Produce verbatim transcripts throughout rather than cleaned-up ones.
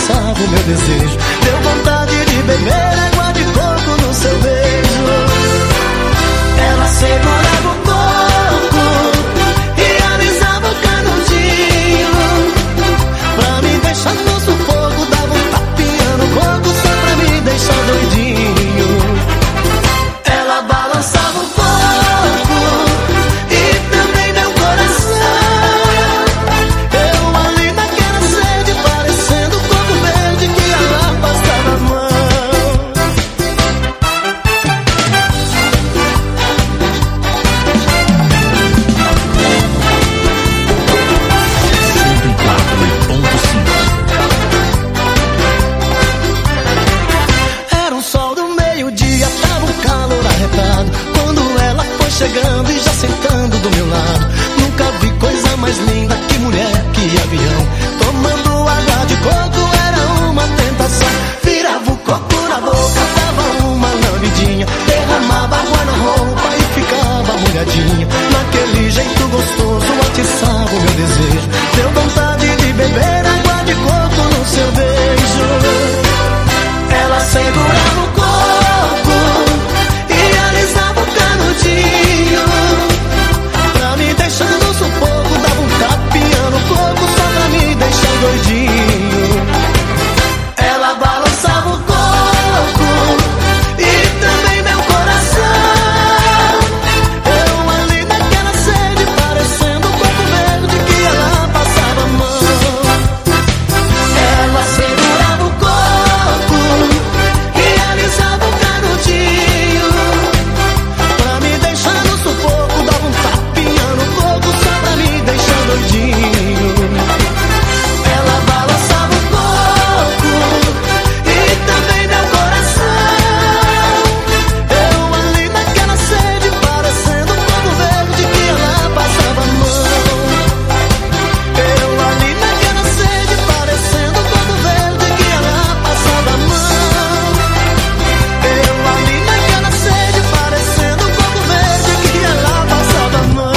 atiçava o meu desejo. Deu vontade de beber água de coco no seu beijo. Ela segurava o coco e alisava o canudinho. Pra me deixar no sufoco, dava um tapinha no coco só pra me deixar doidinho. Ela balançava o coco e também meu coração. Eu ali naquela sede, parecendo coco verde que ela passava a mão. cento e quatro ponto cinco. Era um sol do meio-dia, tava um calor arretado. Quando ela foi chegando e já sentando do meu lado, nunca vi coisa mais linda que mulher, que avião. Tomando água de coco era uma tentação. Virava o coco na boca, dava uma lambidinha, derramava água na roupa e ficava molhadinha. Naquele jeito gostoso atiçava o meu desejo. Deu vontade de beber água de coco no seu beijo. Ela segurava o coco e alisava o canudinho. Pra me deixar no sufoco, dava um tapinha no coco só pra me deixar doidinho. Ela balançava o coco e também meu coração. Eu ali naquela sede, parecendo um coco verde que ela passava a mão. Ela segurava o coco e alisava o canudinho. Pra me deixar no sufoco, dava um tapinha no coco só pra me deixar doidinho. Ela balançava o coco e também meu coração. Eu ali naquela sede, parecendo um coco verde que ela passava a mão. Eu ali naquela sede, parecendo um coco verde que ela passava a mão. Eu ali naquela sede, parecendo um coco verde que ela passava a mão.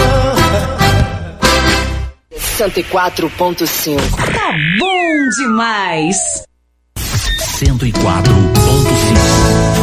cento e quatro ponto cinco. Tá bom demais. cento e quatro ponto cinco.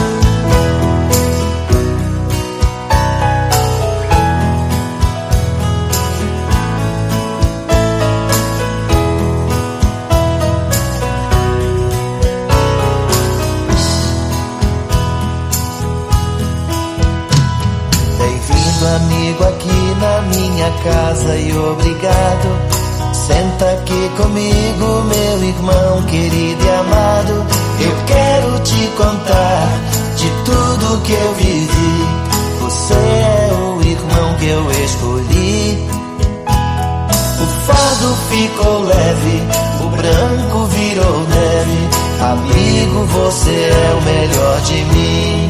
Bem-vindo, amigo, aqui na minha casa e obrigado. Senta aqui comigo, meu irmão querido e amado. Eu quero te contar de tudo que eu vivi. Você é o irmão que eu escolhi. O fardo ficou leve, o branco virou neve. Amigo, você é o melhor de mim.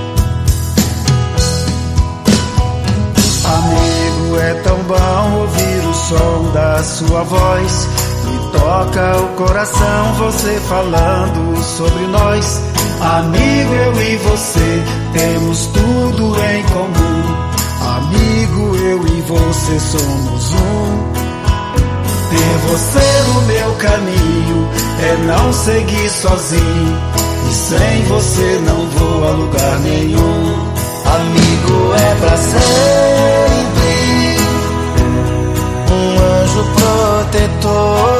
Amigo, é tão bom ouvir o som da sua voz. Me toca o coração você falando sobre nós. Amigo, eu e você temos tudo em comum. Amigo, eu e você somos um. Ter você no meu caminho é não seguir sozinho. E sem você não vou a lugar nenhum. Amigo é pra sempre um anjo protetor.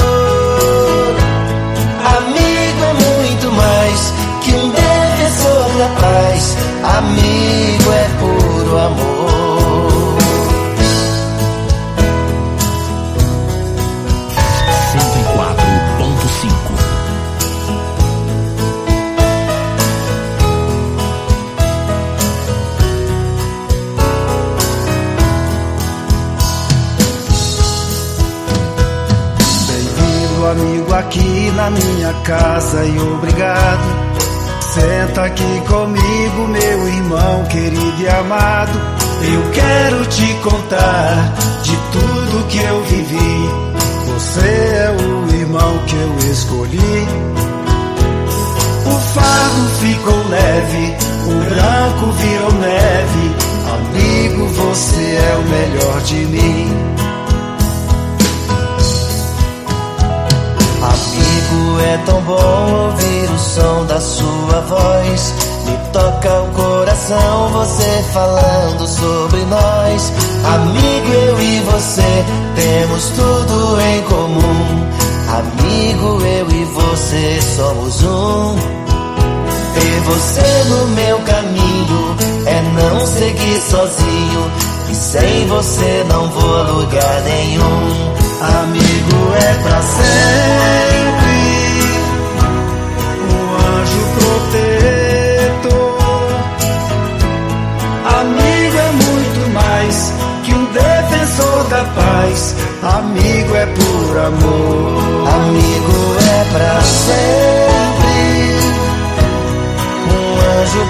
Amigo é muito mais que um defensor da paz. Amigo é puro amor. cento e quatro ponto cinco. Amigo, aqui na minha casa e obrigado. Senta aqui comigo, meu irmão querido e amado. Eu quero te contar de tudo que eu vivi. Você é o irmão que eu escolhi. O fardo ficou leve, o branco virou neve. Amigo, você é o melhor de mim. Amigo é tão bom ouvir o som da sua voz. Me toca o coração você falando sobre nós. Amigo, eu e você temos tudo em comum. Amigo, eu e você somos um. Ter você no meu caminho é não seguir sozinho, e sem você não vou a lugar nenhum. Amigo é pra sempre, um anjo protetor. Amigo é muito mais que um defensor da paz. Amigo é por amor. Amigo é pra sempre, um anjo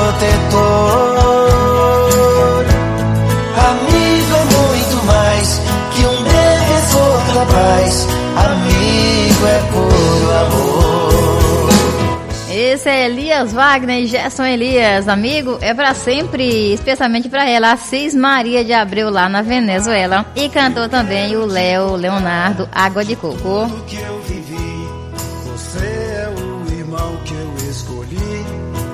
protetor. Amigo é muito mais que um defensor da paz. Amigo é puro amor. Esse é Elias Wagner e Gerson Elias. Amigo é pra sempre, especialmente pra ela, Assis Maria de Abreu, lá na Venezuela. E cantou também o Léo Leonardo, Água de Coco. Tudo que eu vivi, você é o irmão que eu escolhi.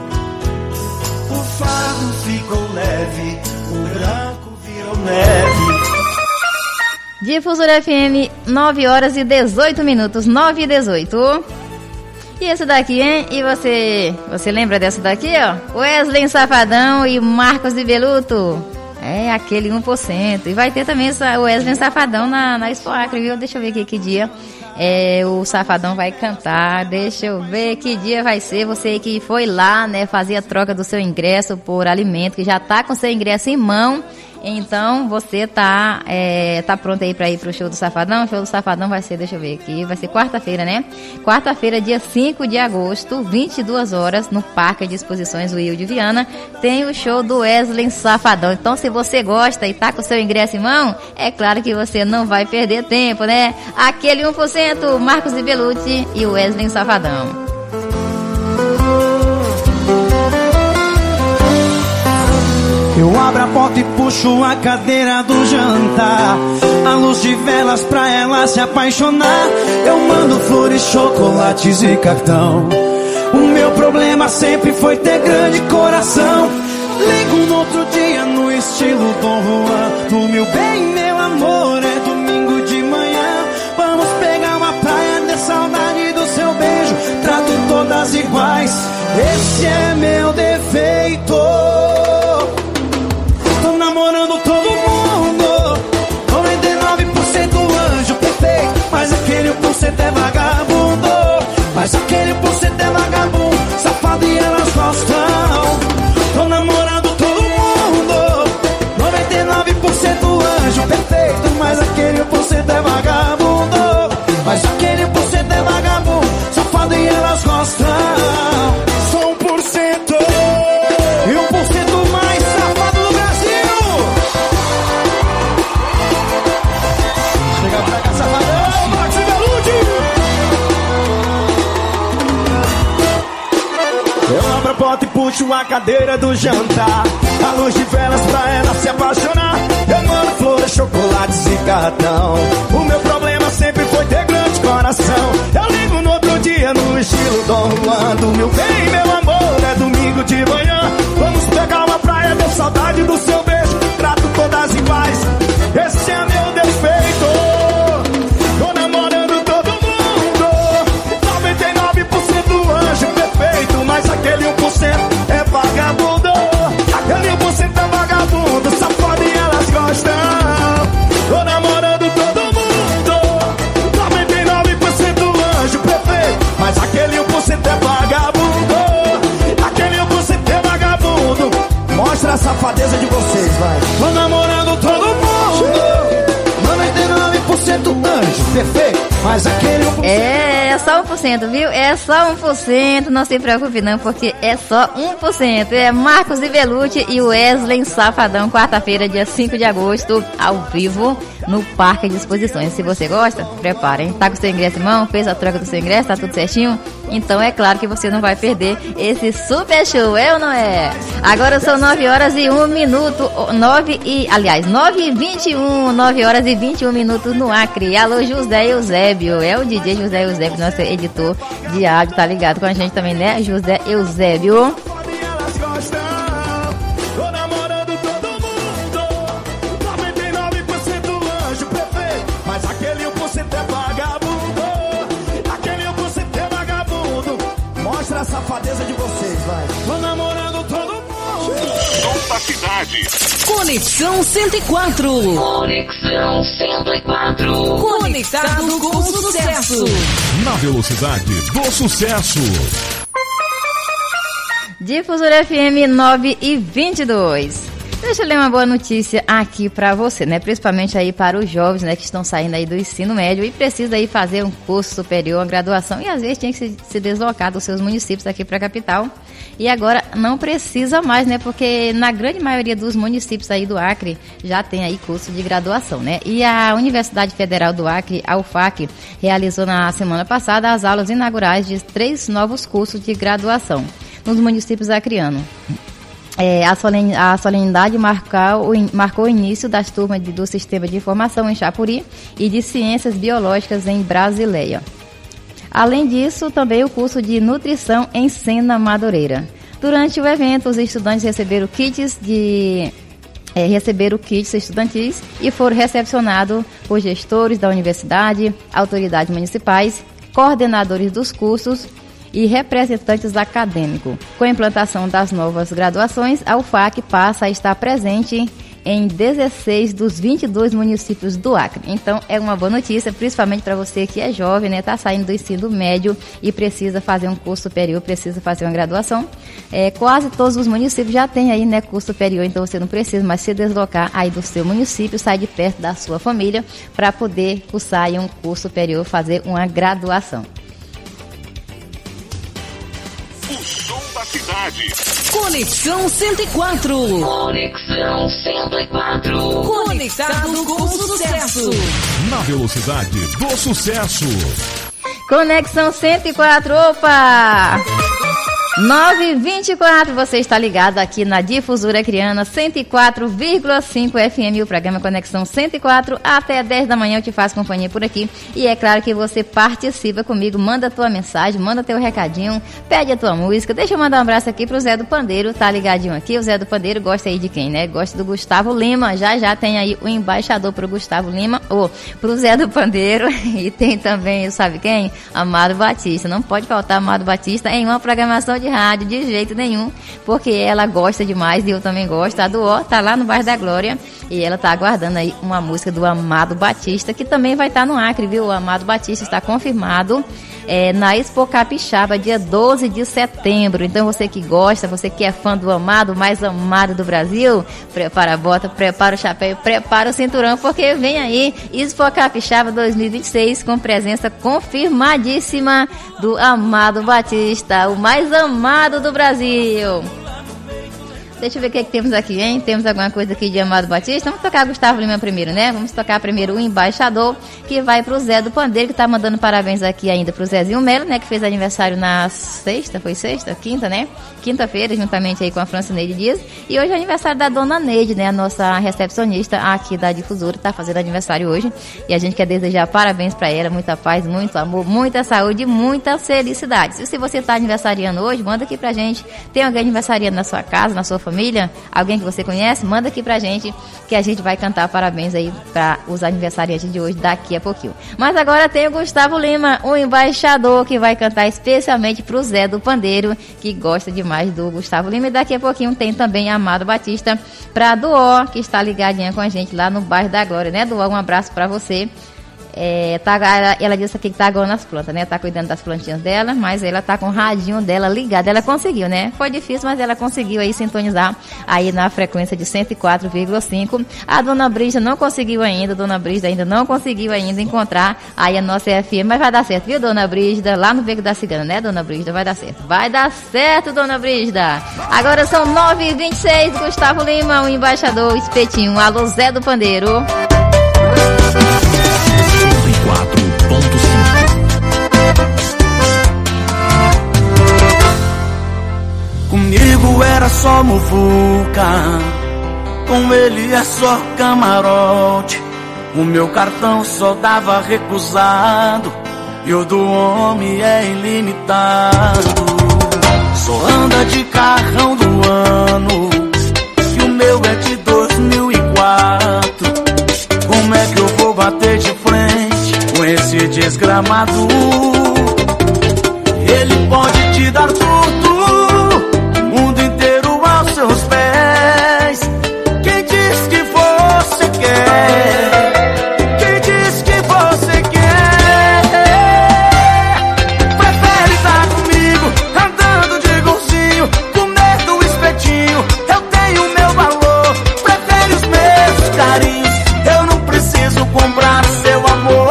O fardo ficou leve, o branco virou neve. Difusora F M, nove horas e dezoito minutos, nove e dezoito. E esse daqui, hein? E você, você lembra dessa daqui, ó? Wesley Safadão e Marcos de Beluto. É, aquele um por cento. E vai ter também o Wesley Safadão na, na Expo Acre, viu? Deixa eu ver aqui que dia é, o Safadão vai cantar. Deixa eu ver que dia vai ser. Você que foi lá, né, fazer a troca do seu ingresso por alimento, que já tá com seu ingresso em mão. Então, você tá, é, tá pronto aí pra ir pro show do Safadão? O show do Safadão vai ser, deixa eu ver aqui, vai ser quarta-feira, né? Quarta-feira, dia cinco de agosto, vinte e duas horas, no Parque de Exposições Will de Viana, tem o show do Wesley Safadão. Então, se você gosta e tá com o seu ingresso em mão, é claro que você não vai perder tempo, né? Aquele um por cento, Marcos de Belucci e o Wesley Safadão. Eu abro a porta e puxo a cadeira do jantar, a luz de velas pra ela se apaixonar. Eu mando flores, chocolates e cartão. O meu problema sempre foi ter grande coração. Ligo no outro dia no estilo Dom Juan. Do meu bem, meu amor, é domingo de manhã. Vamos pegar uma praia, ter saudade do seu beijo. Trato todas iguais, esse é meu defeito. Namorando todo mundo, noventa e nove por cento anjo perfeito, mas aquele um por cento é vagabundo, mas aquele um por cento é vagabundo, safado e elas gostam. Tô namorando todo mundo, noventa e nove por cento anjo perfeito, mas aquele um por cento é vagabundo, mas aquele um por cento é vagabundo, safado e elas gostam. Sou um por cento e um por cento mais safado do Brasil. Chega pra cá, safadão, Max e Belucci. Eu abro a porta e puxo a cadeira do jantar, a luz de velas pra ela se apaixonar. Eu mando flores, chocolates e cartão. O meu problema sempre foi ter grande coração. Eu ligo no outro dia no estilo Dom Juan. Do meu bem, meu amor, é domingo de manhã. Vamos pegar uma praia, ter saudade do seu beijo. Trato todas iguais, esse é meu defeito. Tô namorando todo mundo, noventa e nove por cento anjo perfeito, mas aquele um por cento é vagabundo. Aquele um por cento é vagabundo, safado e elas gostam. Tô namorando todo mundo, noventa e nove por cento anjo perfeito, mas aquele um por cento é vagabundo. Aquele um por cento é vagabundo. Mostra a safadeza de vocês, vai. Tô namorando todo mundo, noventa e nove por cento anjo perfeito, mas aquele um por cento... É, é só um por cento, viu? É só um por cento, não se preocupe não, porque é só um por cento. É Marcos de Belucci e Wesley Safadão, quarta-feira, dia cinco de agosto, ao vivo, no Parque de Exposições. Se você gosta, preparem. Tá com o seu ingresso em mão? Fez a troca do seu ingresso? Tá tudo certinho? Então é claro que você não vai perder esse super show, é ou não é? Agora são nove horas e um minuto, nove e, aliás, nove e vinte e um, nove horas e vinte e um minutos no Acre. Alô, José Eusébio, é o D J José Eusébio, nosso editor de áudio, tá ligado com a gente também, né? José Eusébio. A safadeza de vocês, vai. Tô namorando todo mundo. Som da cidade. Conexão cento e quatro. Conexão cento e quatro. Conectado com sucesso. Na velocidade do sucesso. Difusora F M nove e vinte e dois. Deixa eu ler uma boa notícia aqui para você, né? Principalmente aí para os jovens, né, que estão saindo aí do ensino médio e precisam aí fazer um curso superior, uma graduação, e às vezes tem que se, se deslocar dos seus municípios aqui para a capital. E agora não precisa mais, né? Porque na grande maioria dos municípios aí do Acre já tem aí curso de graduação, né? E a Universidade Federal do Acre, a U F A C, realizou na semana passada as aulas inaugurais de três novos cursos de graduação nos municípios acreanos. É, a, solen, a solenidade marcou, marcou o início das turmas de, do Sistema de Informação em Chapuri e de Ciências Biológicas em Brasileia. Além disso, também o curso de Nutrição em Sena Madureira. Durante o evento, os estudantes receberam kits de... É, receberam kits estudantis e foram recepcionados por gestores da universidade, autoridades municipais, coordenadores dos cursos e representantes acadêmicos. Com a implantação das novas graduações, a U F A C passa a estar presente em dezesseis dos vinte e dois municípios do Acre. Então, é uma boa notícia, principalmente para você que é jovem, né? Está saindo do ensino médio e precisa fazer um curso superior, precisa fazer uma graduação. É, quase todos os municípios já têm aí, né, curso superior, então você não precisa mais se deslocar aí do seu município, sair de perto da sua família para poder cursar aí um curso superior, fazer uma graduação. O som da cidade. Conexão cento e quatro. Conexão cento e quatro. Conectado com sucesso. Na velocidade do sucesso. Conexão cento e quatro, opa! nove e vinte e quatro, você está ligado aqui na Difusora Acreana cento e quatro vírgula cinco F M, o programa Conexão cento e quatro, até dez da manhã eu te faço companhia por aqui, e é claro que você participa comigo, manda a tua mensagem, manda teu recadinho, pede a tua música. Deixa eu mandar um abraço aqui pro Zé do Pandeiro, tá ligadinho aqui, o Zé do Pandeiro gosta aí de quem, né? Gosta do Gustavo Lima, já já tem aí o embaixador pro Gustavo Lima, ou pro Zé do Pandeiro, e tem também, sabe quem? Amado Batista, não pode faltar Amado Batista em uma programação de rádio de jeito nenhum, porque ela gosta demais e eu também gosto. A Duó tá lá no bairro da Glória e ela tá aguardando aí uma música do Amado Batista, que também vai estar tá no Acre, viu? O Amado Batista está confirmado é, na Expo Capixaba, dia doze de setembro. Então você que gosta, você que é fã do Amado, mais amado do Brasil, prepara a bota, prepara o chapéu, prepara o cinturão, porque vem aí Expo Capixaba dois mil e vinte e seis com presença confirmadíssima do Amado Batista, o mais amado do Brasil. Deixa eu ver o que, é que temos aqui, hein? Temos alguma coisa aqui de Amado Batista? Vamos tocar Gustavo Lima primeiro, né? Vamos tocar primeiro o embaixador, que vai pro Zé do Pandeiro, que tá mandando parabéns aqui ainda pro Zezinho Melo, né? Que fez aniversário na sexta, foi sexta? Quinta, né? Quinta-feira, juntamente aí com a Francineide Dias. E hoje é aniversário da Dona Neide, né? A nossa recepcionista aqui da Difusora, tá fazendo aniversário hoje. E a gente quer desejar parabéns pra ela, muita paz, muito amor, muita saúde e muitas felicidades. E se você tá aniversariando hoje, manda aqui pra gente. Tem alguém aniversariando na sua casa, na sua família, alguém que você conhece, manda aqui pra gente que a gente vai cantar parabéns aí para os aniversariantes de hoje daqui a pouquinho. Mas agora tem o Gustavo Lima, o embaixador, que vai cantar especialmente pro Zé do Pandeiro, que gosta demais do Gustavo Lima, e daqui a pouquinho tem também Amado Batista pra Duó, que está ligadinha com a gente lá no bairro da Glória, né, Duó? Um abraço pra você. É, tá, ela, ela disse aqui que tá agora nas plantas, né? Tá cuidando das plantinhas dela, mas ela tá com o radinho dela ligado. Ela conseguiu, né? Foi difícil, mas ela conseguiu aí sintonizar aí na frequência de cento e quatro vírgula cinco. A Dona Brisa não conseguiu ainda, Dona Brisa ainda não conseguiu ainda encontrar aí a nossa F M, mas vai dar certo, viu, Dona Brisa? Lá no Beco da Cigana, né, Dona Brisa? Vai dar certo. Vai dar certo, Dona Brisa. Agora são nove e vinte e seis, Gustavo Lima, o embaixador, espetinho. Alô, Zé do Pandeiro. quatro ponto cinco. Comigo era só muvuca, com ele é só camarote. O meu cartão só dava recusado e o do homem é ilimitado. Só anda de carrão do ano e o meu é de dois mil e quatro. Como é que eu vou bater de frente com esse desgramado? Ele pode te dar tudo, o mundo inteiro aos seus pés. Quem diz que você quer? Quem diz que você quer? Prefere estar comigo, andando de golzinho, comer do espetinho. Eu tenho meu valor, prefere os meus carinhos. Eu não preciso comprar seu amor.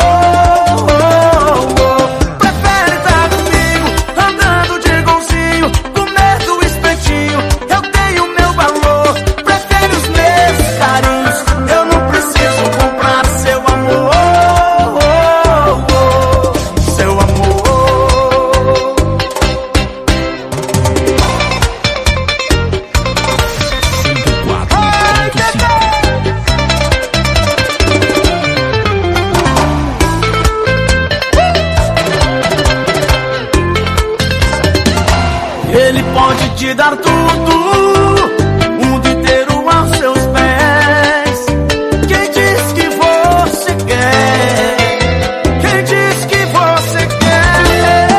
Ele pode te dar tudo, o mundo inteiro aos seus pés. Quem diz que você quer? Quem diz que você quer?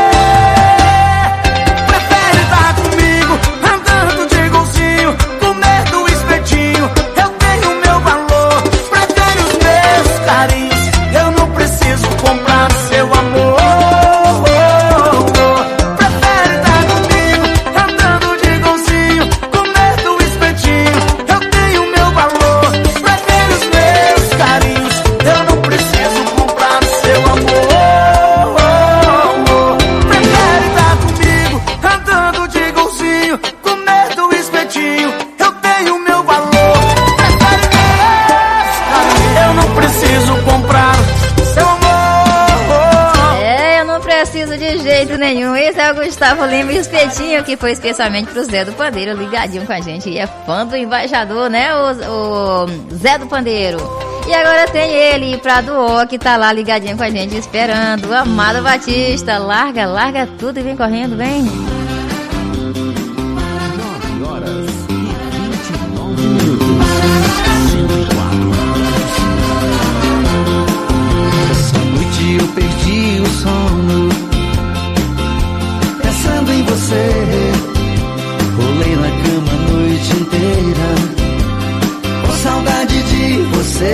Prefere estar comigo, andando de golzinho, comer do espetinho. Eu tenho meu valor, prefere os meus carinhos. Eu não preciso comprar seu amor. Nenhum. Esse é o Gustavo Lima Espetinho, que foi especialmente pro Zé do Pandeiro, ligadinho com a gente. E é fã do embaixador, né? O, o Zé do Pandeiro. E agora tem ele pra Duó, que tá lá ligadinho com a gente, esperando. O Amado Batista. Larga, larga tudo e vem correndo, vem. nove horas e vinte e nove minutos. Essa noite eu perdi o sono pensando em você, rolei na cama a noite inteira, com saudade de você,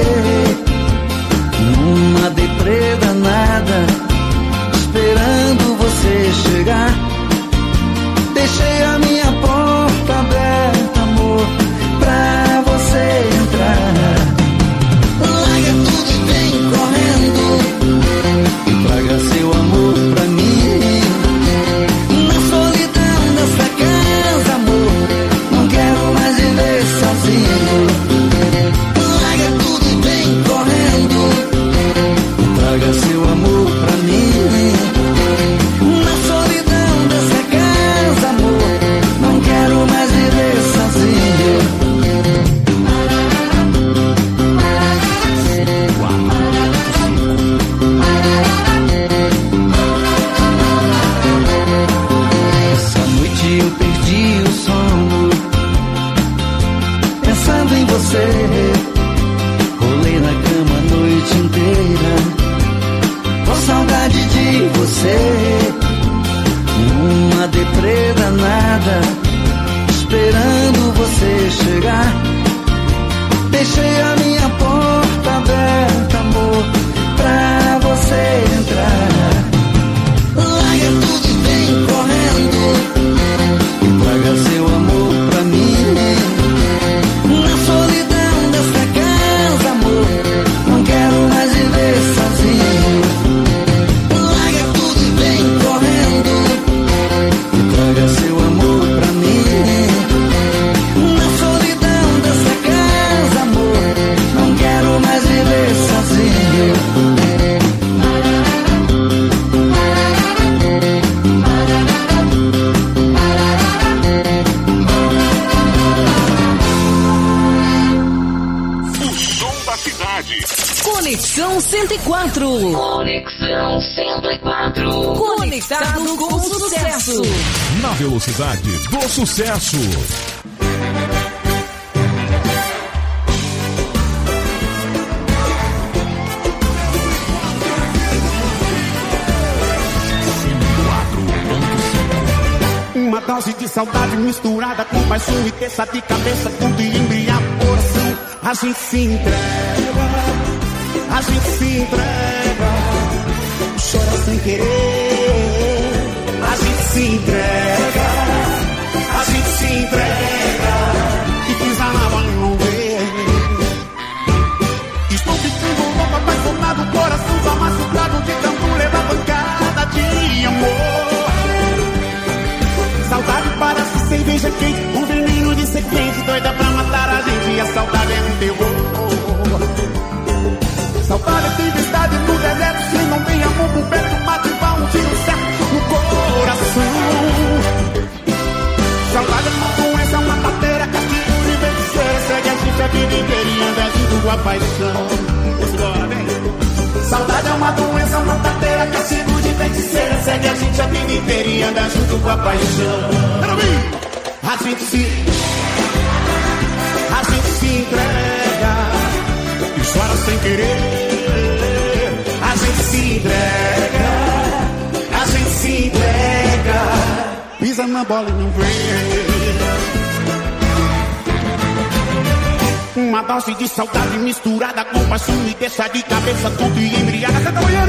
numa deprê danada, esperando você chegar. Deixei a minha porta aberta, amor, pra você entrar. Larga tudo e vem correndo e traga seu amor pra mim. Larga tudo e vem correndo, traga seu amor pra mim. Na solidão dessa casa, amor, não quero mais viver sozinho. Essa noite eu perdi o sono pensando em você, rolei na cama a noite inteira, com saudade de você, numa deprê danada, esperando você chegar. Deixei a minha porta aberta, amor, pra você entrar. Larga tudo e vem correndo e traga seu amor pra mim. Na solidão dessa casa, amor, não quero mais viver sozinho. Larga tudo e vem correndo e traga seu amor pra mim. Na solidão dessa casa, amor, não quero mais viver sozinho. Conexão cento e quatro. Conexão cento e quatro. Conectado com o sucesso. Na velocidade do sucesso. Uma dose de saudade misturada com paixão e terça de cabeça, tudo embriaga o coração. A gente se entrega, a gente se entrega, chora sem querer. A gente se entrega, a gente se entrega, e pisa na bola e não vê. Estou ficando louco, apaixonado, coração tá machucado de tanto levar pancada de amor. Saudade parece cerveja quente, um veneno de serpente, doida pra matar a gente, e a saudade é um terror. Saudade é tempestade no deserto, se não tem amor por perto, mata e dá um tiro certo no coração. Saudade é uma doença, uma pateira, castigo de feiticeira, segue a gente a vida inteira e anda junto com a paixão. Bora, vem. Saudade é uma doença, uma pateira, castigo de feiticeira, segue a gente a vida inteira e anda junto com a paixão. A gente se, a gente se entrega e chora sem querer. A gente se entrega, a gente se entrega, pisa na bola e não vê. Uma dose de saudade misturada com paixão e deixa de cabeça tudo e embriaga. Santa Goiânia!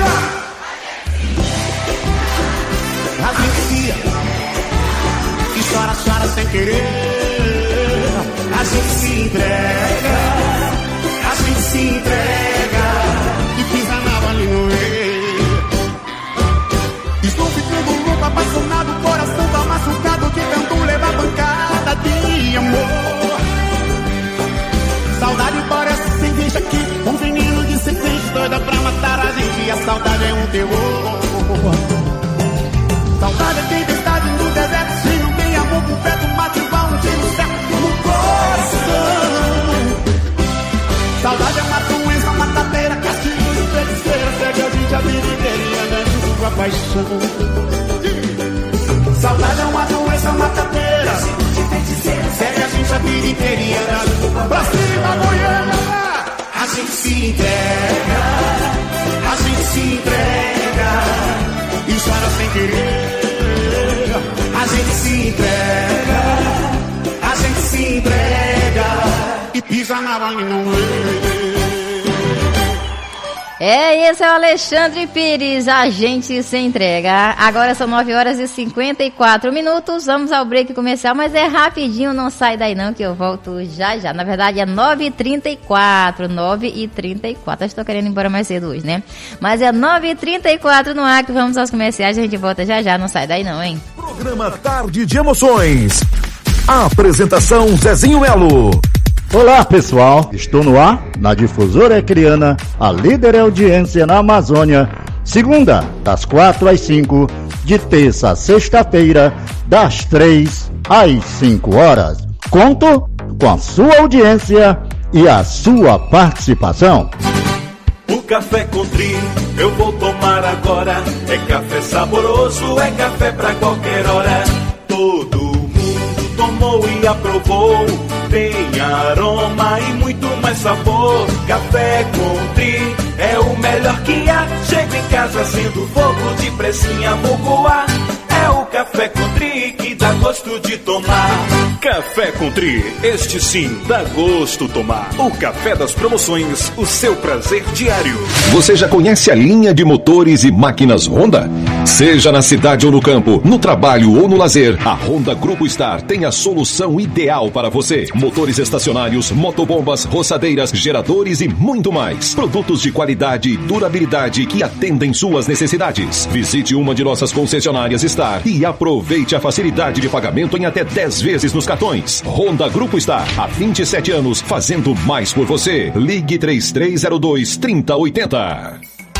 A gente se, e chora, chora sem querer. A gente se entrega, a gente se entrega, e pisa na bola e não vê. Estou ficando louco, apaixonado, coração tá machucado de tanto levar pancada de amor. Saudade parece cerveja aqui, um veneno de serpente, doida pra matar a gente, e a saudade é um terror. Saudade é tempestade no deserto, se não tem amor por perto, mata e dá um tiro certo no coração. Saudade é uma doença, uma tateira, castigo de feiticeira, segue a gente a vida inteira e anda junto com a paixão. Saudade é uma doença, uma tateira, castigo de feiticeira, segue a gente a vida inteira e anda junto com a paixão. Pra cima, Goiânia! A gente se entrega, a gente se entrega, e chora sem querer. A gente se entrega, a gente se entrega, e pisa na bola e não vê. É, esse é o Alexandre Pires, a gente se entrega. Agora são nove horas e cinquenta e quatro minutos, vamos ao break comercial, mas é rapidinho, não sai daí não que eu volto já já. Na verdade é nove e trinta e quatro, nove e trinta e quatro, estou querendo ir embora mais cedo hoje, né? Mas é nove e trinta e quatro no ar que vamos aos comerciais, a gente volta já já, não sai daí não, hein? Programa Tarde de Emoções. A apresentação Zezinho Melo. Olá pessoal, estou no ar, na Difusora Ecriana, a líder em audiência na Amazônia, segunda, das quatro às cinco, de terça a sexta-feira, das três às cinco horas. Conto com a sua audiência e a sua participação. O café Country eu vou tomar agora, é café saboroso, é café pra qualquer hora. Todo mundo tomou e aprovou, tem aroma e muito mais sabor. Café Country é o melhor que há. Chego em casa sendo fogo de pressinha, vou coar. É o Café Country que dá gosto de tomar. Café Country, este sim dá gosto tomar. O café das promoções, o seu prazer diário. Você já conhece a linha de motores e máquinas Honda? Seja na cidade ou no campo, no trabalho ou no lazer, a Honda Grupo Star tem a solução ideal para você. Motores estacionários, motobombas, roçadeiras, geradores e muito mais. Produtos de qualidade e durabilidade que atendem suas necessidades. Visite uma de nossas concessionárias Star e aproveite a facilidade de pagamento em até dez vezes nos cartões. Honda Grupo Star, há vinte e sete anos, fazendo mais por você. Ligue três três zero dois, três zero oito zero.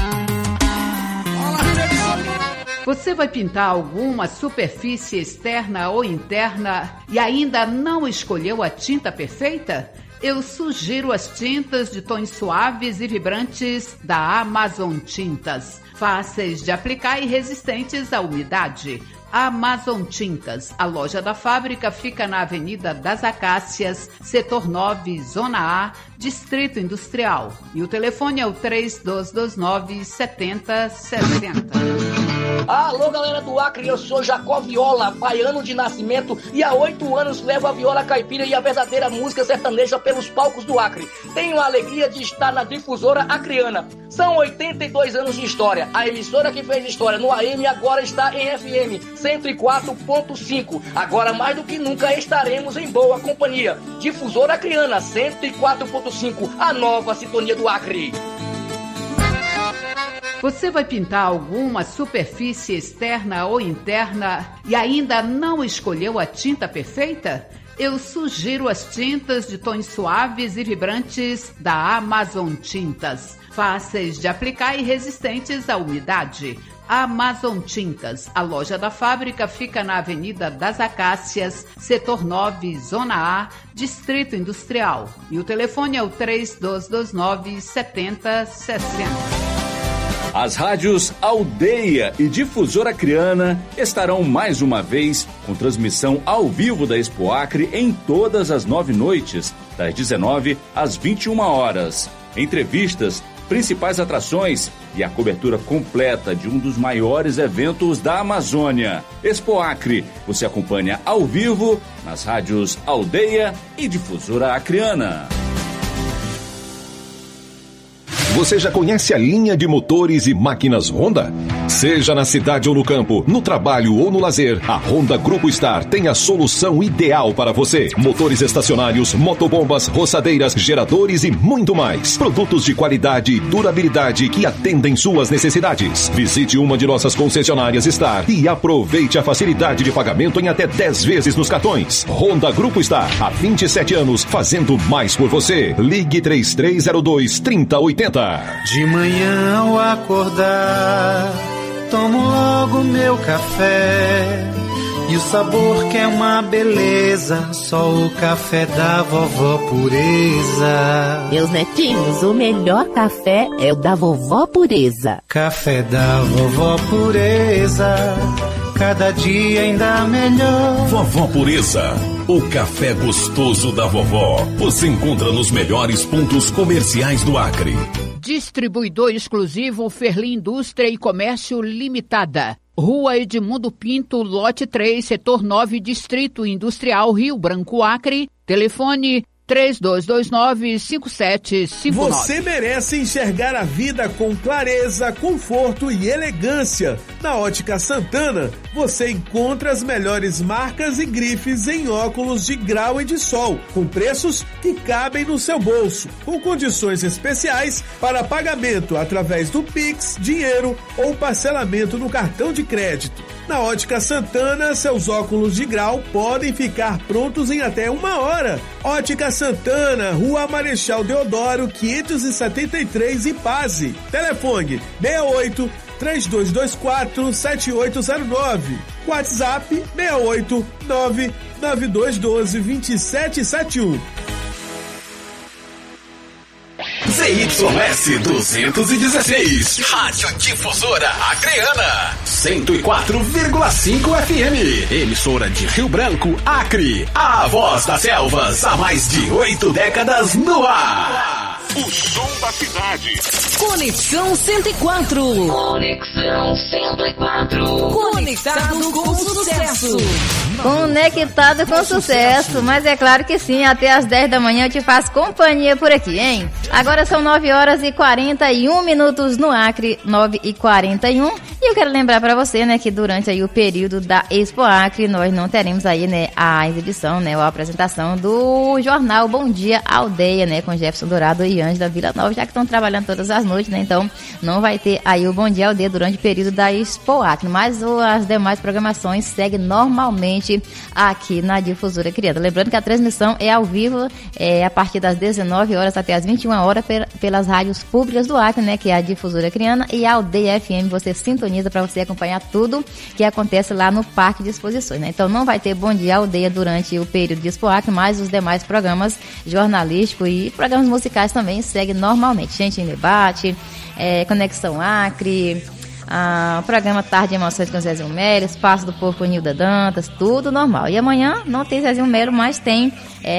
Você vai pintar alguma superfície externa ou interna e ainda não escolheu a tinta perfeita? eu sugiro as tintas de tons suaves e vibrantes da Amazon Tintas. Fáceis de aplicar e resistentes à umidade. Amazon Tintas. A loja da fábrica fica na Avenida das Acácias, Setor nove, Zona A, Distrito Industrial. E o telefone é o três dois dois nove, sete zero seis zero. Alô, galera do Acre, eu sou Jacó Viola, baiano de nascimento, e há oito anos levo a viola caipira e a verdadeira música sertaneja pelos palcos do Acre. Tenho a alegria de estar na Difusora Acreana. São oitenta e dois anos de história. A emissora que fez história no A M agora está em F M cento e quatro ponto cinco. Agora mais do que nunca estaremos em boa companhia. Difusora Acreana cento e quatro ponto cinco, a nova sintonia do Acre. Você vai pintar alguma superfície externa ou interna e ainda não escolheu a tinta perfeita? Eu sugiro as tintas de tons suaves e vibrantes da Amazon Tintas. Fáceis de aplicar e resistentes à umidade. Amazon Tintas. A loja da fábrica fica na Avenida das Acácias, Setor nove, Zona A, Distrito Industrial. E o telefone é o três dois dois nove, sete zero seis zero. As rádios Aldeia e Difusora Acreana estarão mais uma vez com transmissão ao vivo da Expo Acre em todas as nove noites, das dezenove às vinte e uma horas. Entrevistas, principais atrações e a cobertura completa de um dos maiores eventos da Amazônia. Expo Acre, você acompanha ao vivo nas rádios Aldeia e Difusora Acreana. Você já conhece a linha de motores e máquinas Honda? Seja na cidade ou no campo, no trabalho ou no lazer, a Honda Grupo Star tem a solução ideal para você. Motores estacionários, motobombas, roçadeiras, geradores e muito mais. Produtos de qualidade e durabilidade que atendem suas necessidades. Visite uma de nossas concessionárias Star e aproveite a facilidade de pagamento em até dez vezes nos cartões. Honda Grupo Star, há vinte e sete anos, fazendo mais por você. Ligue três três zero dois, três zero oito zero. De manhã ao acordar, tomo logo meu café. E o sabor que é uma beleza, só o café da vovó Pureza. Meus netinhos, o melhor café é o da vovó Pureza. Café da vovó Pureza, cada dia ainda melhor. Vovó Pureza, o café gostoso da vovó. Você encontra nos melhores pontos comerciais do Acre. Distribuidor exclusivo Ferli Indústria e Comércio Limitada. Rua Edmundo Pinto, lote três, setor nove, Distrito Industrial, Rio Branco, Acre. Telefone três dois dois nove, cinco sete cinco nove. Você merece enxergar a vida com clareza, conforto e elegância. Na Ótica Santana, você encontra as melhores marcas e grifes em óculos de grau e de sol, com preços que cabem no seu bolso, com condições especiais para pagamento através do Pix, dinheiro ou parcelamento no cartão de crédito. Na Ótica Santana, seus óculos de grau podem ficar prontos em até uma hora. Ótica Santana, Rua Marechal Deodoro, quinhentos e setenta e três, Ipase. Telefone seis oito, três dois dois quatro, sete oito zero nove. WhatsApp seis oito, nove nove dois um dois, dois sete sete um. Z Y S duzentos e dezesseis, Rádio Difusora Acreana, cento e quatro vírgula cinco F M, emissora de Rio Branco, Acre, a voz das selvas, há mais de oito décadas no ar. O som da cidade. Conexão cento e quatro. Conexão cento e quatro. Conectado com sucesso. Conectado com sucesso, mas é claro que sim, até às dez da manhã eu te faço companhia por aqui, hein? Agora são nove horas e quarenta e um minutos no Acre, nove e quarenta e um. E eu quero lembrar para você, né, que durante aí o período da Expo Acre, nós não teremos aí, né, a exibição, né, ou a apresentação do jornal Bom Dia Aldeia, né, com Jefferson Dourado e Ângela Vila Nova, já que estão trabalhando todas as noites, né, então não vai ter aí o Bom Dia Aldeia durante o período da Expo Acre, mas o, as demais programações seguem normalmente aqui na Difusora Criada. Lembrando que a transmissão é ao vivo, é a partir das dezenove horas até as vinte e uma horas pelas rádios públicas do Acre, né, que é a Difusora Criana e a Aldeia F M, você sintonia sintoniza para você acompanhar tudo que acontece lá no Parque de Exposições, né? Então não vai ter Bom Dia Aldeia durante o período de Expo Acre, mas os demais programas jornalísticos e programas musicais também seguem normalmente. Gente em Debate, é, Conexão Acre, Ah, o programa Tarde de Emoções com Zezinho Melo, Espaço do Povo com Nilda Dantas, tudo normal. E amanhã não tem Zezinho Melo, mas tem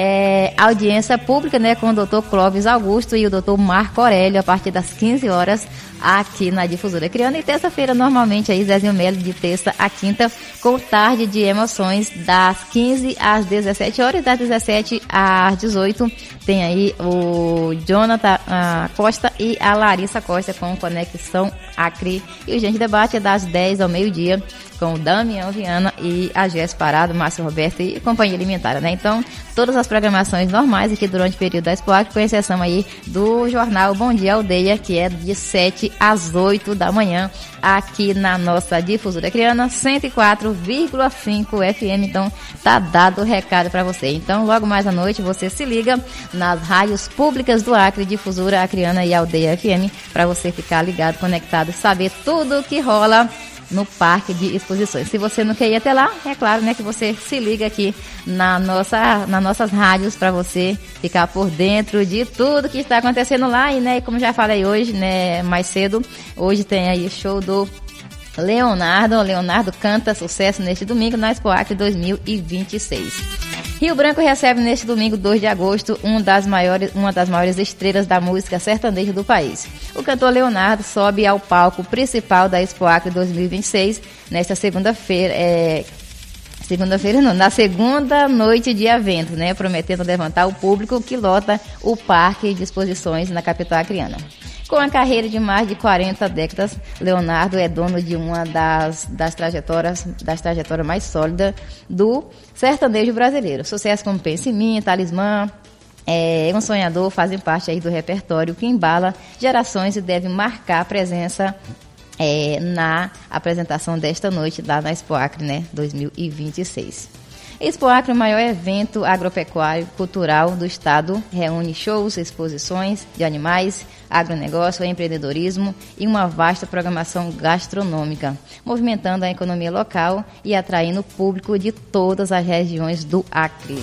é, audiência pública, né, com o doutor Clóvis Augusto e o doutor Marco Aurélio a partir das quinze horas aqui na Difusora Acreana. E terça-feira, normalmente, aí Zezinho Melo de terça a quinta, com Tarde de Emoções das quinze às dezessete horas, das dezessete às dezoito tem aí o Jonathan a Costa e a Larissa Costa com Conexão Acre. E o Gente Debate é das dez ao meio-dia com o Damião Viana e a Jéssica Parado, Márcio Roberto e Companhia Alimentar, né? Então, todas as programações normais aqui durante o período da Expo Acre, com exceção aí do jornal Bom Dia Aldeia, que é de sete às oito da manhã, aqui na nossa Difusora Acreana, cento e quatro vírgula cinco F M. Então, tá dado o recado para você. Então, logo mais à noite, você se liga nas rádios públicas do Acre, Difusora Acreana e Aldeia F M, para você ficar ligado, conectado, saber tudo o que rola no Parque de Exposições. Se você não quer ir até lá, é claro, né, que você se liga aqui na nossa, nas nossas rádios para você ficar por dentro de tudo que está acontecendo lá. E, né, como já falei hoje, né, mais cedo, hoje tem aí o show do Leonardo. O Leonardo canta sucesso neste domingo na Expo Acre dois mil e vinte e seis. Rio Branco recebe neste domingo, dois de agosto, um das maiores, uma das maiores estrelas da música sertaneja do país. O cantor Leonardo sobe ao palco principal da Expo Acre dois mil e vinte e seis nesta segunda-feira, é, segunda-feira não, na segunda noite de evento, né, prometendo levantar o público que lota o Parque de Exposições na capital acreana. Com a carreira de mais de quarenta décadas, Leonardo é dono de uma das, das trajetórias das trajetórias mais sólidas do sertanejo brasileiro. Sucesso como Pense em Mim, Talismã, é, Um Sonhador fazem parte aí do repertório que embala gerações e deve marcar a presença é, na apresentação desta noite lá na Expo Acre, né, dois mil e vinte e seis. Expo Acre, o maior evento agropecuário cultural do estado, reúne shows, exposições de animais, agronegócio, empreendedorismo e uma vasta programação gastronômica, movimentando a economia local e atraindo público de todas as regiões do Acre.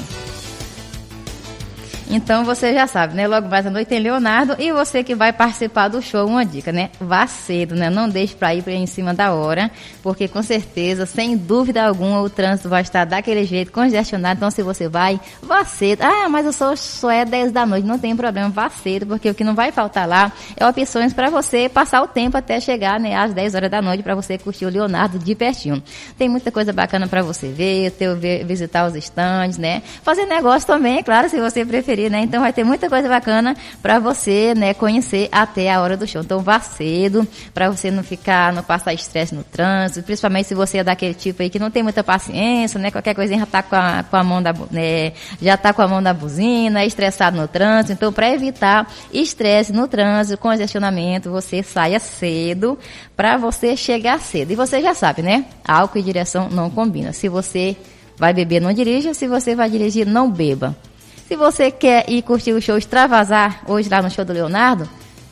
Então você já sabe, né? Logo mais à noite tem Leonardo e você que vai participar do show, uma dica, né? Vá cedo, né? Não deixe para ir pra em cima da hora, porque com certeza, sem dúvida alguma, o trânsito vai estar daquele jeito, congestionado. Então se você vai, vá cedo. Ah, mas o show só é dez da noite, não tem problema, vá cedo, porque o que não vai faltar lá é opções para você passar o tempo até chegar, né, às dez horas da noite, para você curtir o Leonardo de pertinho. Tem muita coisa bacana para você ver, ter, ver, visitar os estandes, né? Fazer negócio também, é claro, se você preferir, né? Então vai ter muita coisa bacana para você, né, conhecer até a hora do show. Então vá cedo, para você não ficar, não passar estresse no trânsito, principalmente se você é daquele tipo aí que não tem muita paciência, né? Qualquer coisinha já tá com a, com a mão da, né, já tá com a mão da buzina, estressado no trânsito. Então, para evitar estresse no trânsito, congestionamento, você saia cedo para você chegar cedo. E você já sabe, né? Álcool e direção não combina. Se você vai beber, não dirija. Se você vai dirigir, não beba. Se você quer ir curtir o show Extravasar, hoje lá no show do Leonardo,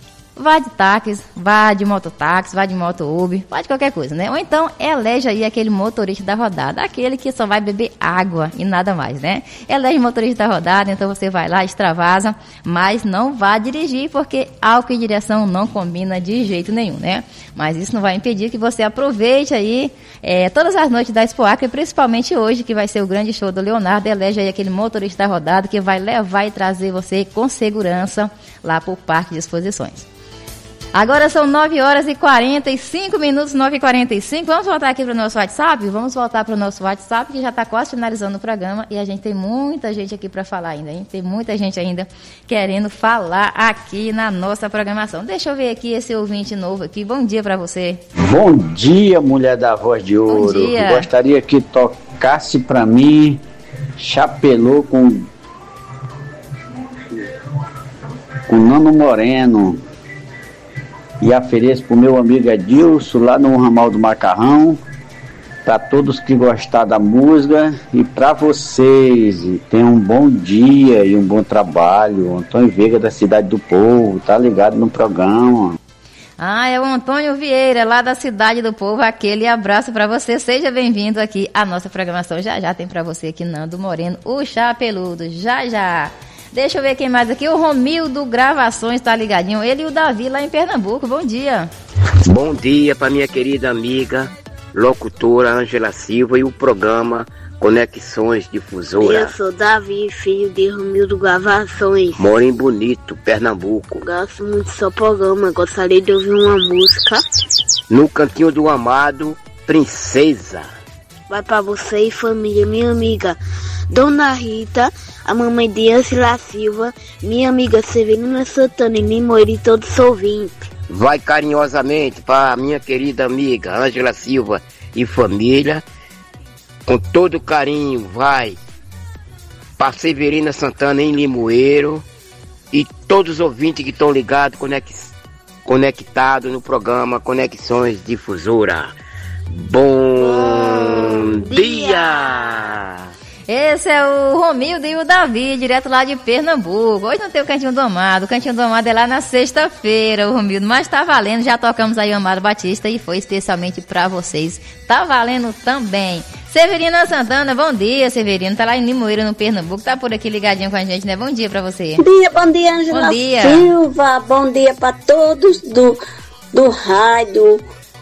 vá de táxi, vá de mototáxi, vá de moto Uber, vá de qualquer coisa, né? Ou então elege aí aquele motorista da rodada, aquele que só vai beber água e nada mais, né? Elege o motorista da rodada, então você vai lá, extravasa, mas não vá dirigir, porque álcool e direção não combina de jeito nenhum, né? Mas isso não vai impedir que você aproveite aí é, todas as noites da Expo Acre, principalmente hoje, que vai ser o grande show do Leonardo. Elege aí aquele motorista da rodada que vai levar e trazer você com segurança lá para o Parque de Exposições. Agora são nove horas e quarenta e cinco minutos, nove e quarenta e cinco. Vamos voltar aqui para o nosso WhatsApp? Vamos voltar para o nosso WhatsApp, que já está quase finalizando o programa e a gente tem muita gente aqui para falar ainda, hein? Tem muita gente ainda querendo falar aqui na nossa programação. Deixa eu ver aqui esse ouvinte novo aqui. Bom dia para você. Bom dia, mulher da voz de ouro. Bom dia. Gostaria que tocasse para mim Chapelô com com Nano Moreno. E ofereço para o meu amigo Edilson, lá no Ramal do Macarrão, para todos que gostaram da música e para vocês. Tenham um bom dia e um bom trabalho. Antônio Veiga, da Cidade do Povo, tá ligado no programa. Ah, é o Antônio Vieira, lá da Cidade do Povo. Aquele abraço para você. Seja bem-vindo aqui à nossa programação. Já já tem para você aqui Nando Moreno, o Chapeludo. Já já. Deixa eu ver quem mais aqui. O Romildo Gravações tá ligadinho. Ele e o Davi lá em Pernambuco. Bom dia. Bom dia para minha querida amiga, locutora Ângela Silva e o programa Conexões Difusora. Eu sou Davi, filho de Romildo Gravações. Moro em Bonito, Pernambuco. Gosto muito do seu programa. Gostaria de ouvir uma música. No Cantinho do Amado, Princesa. Vai pra você e família, minha amiga Dona Rita, a mamãe de Ângela Silva, minha amiga Severina Santana e Limoeiro e todos os ouvintes. Vai carinhosamente para minha querida amiga Ângela Silva e família. Com todo carinho, vai para Severina Santana em Limoeiro e todos os ouvintes que estão ligados, conex, conectados no programa Conexões Difusora. Bom, Bom dia! dia! Esse é o Romildo e o Davi, direto lá de Pernambuco. Hoje não tem o Cantinho do Amado, o Cantinho do Amado é lá na sexta-feira, o Romildo, mas tá valendo, já tocamos aí o Amado Batista e foi especialmente pra vocês. Tá valendo também. Severina Santana, bom dia, Severina, tá lá em Limoeiro, no Pernambuco, tá por aqui ligadinho com a gente, né? Bom dia pra você. Bom dia, bom dia, Ângela bom dia. Silva, bom dia pra todos do, do rádio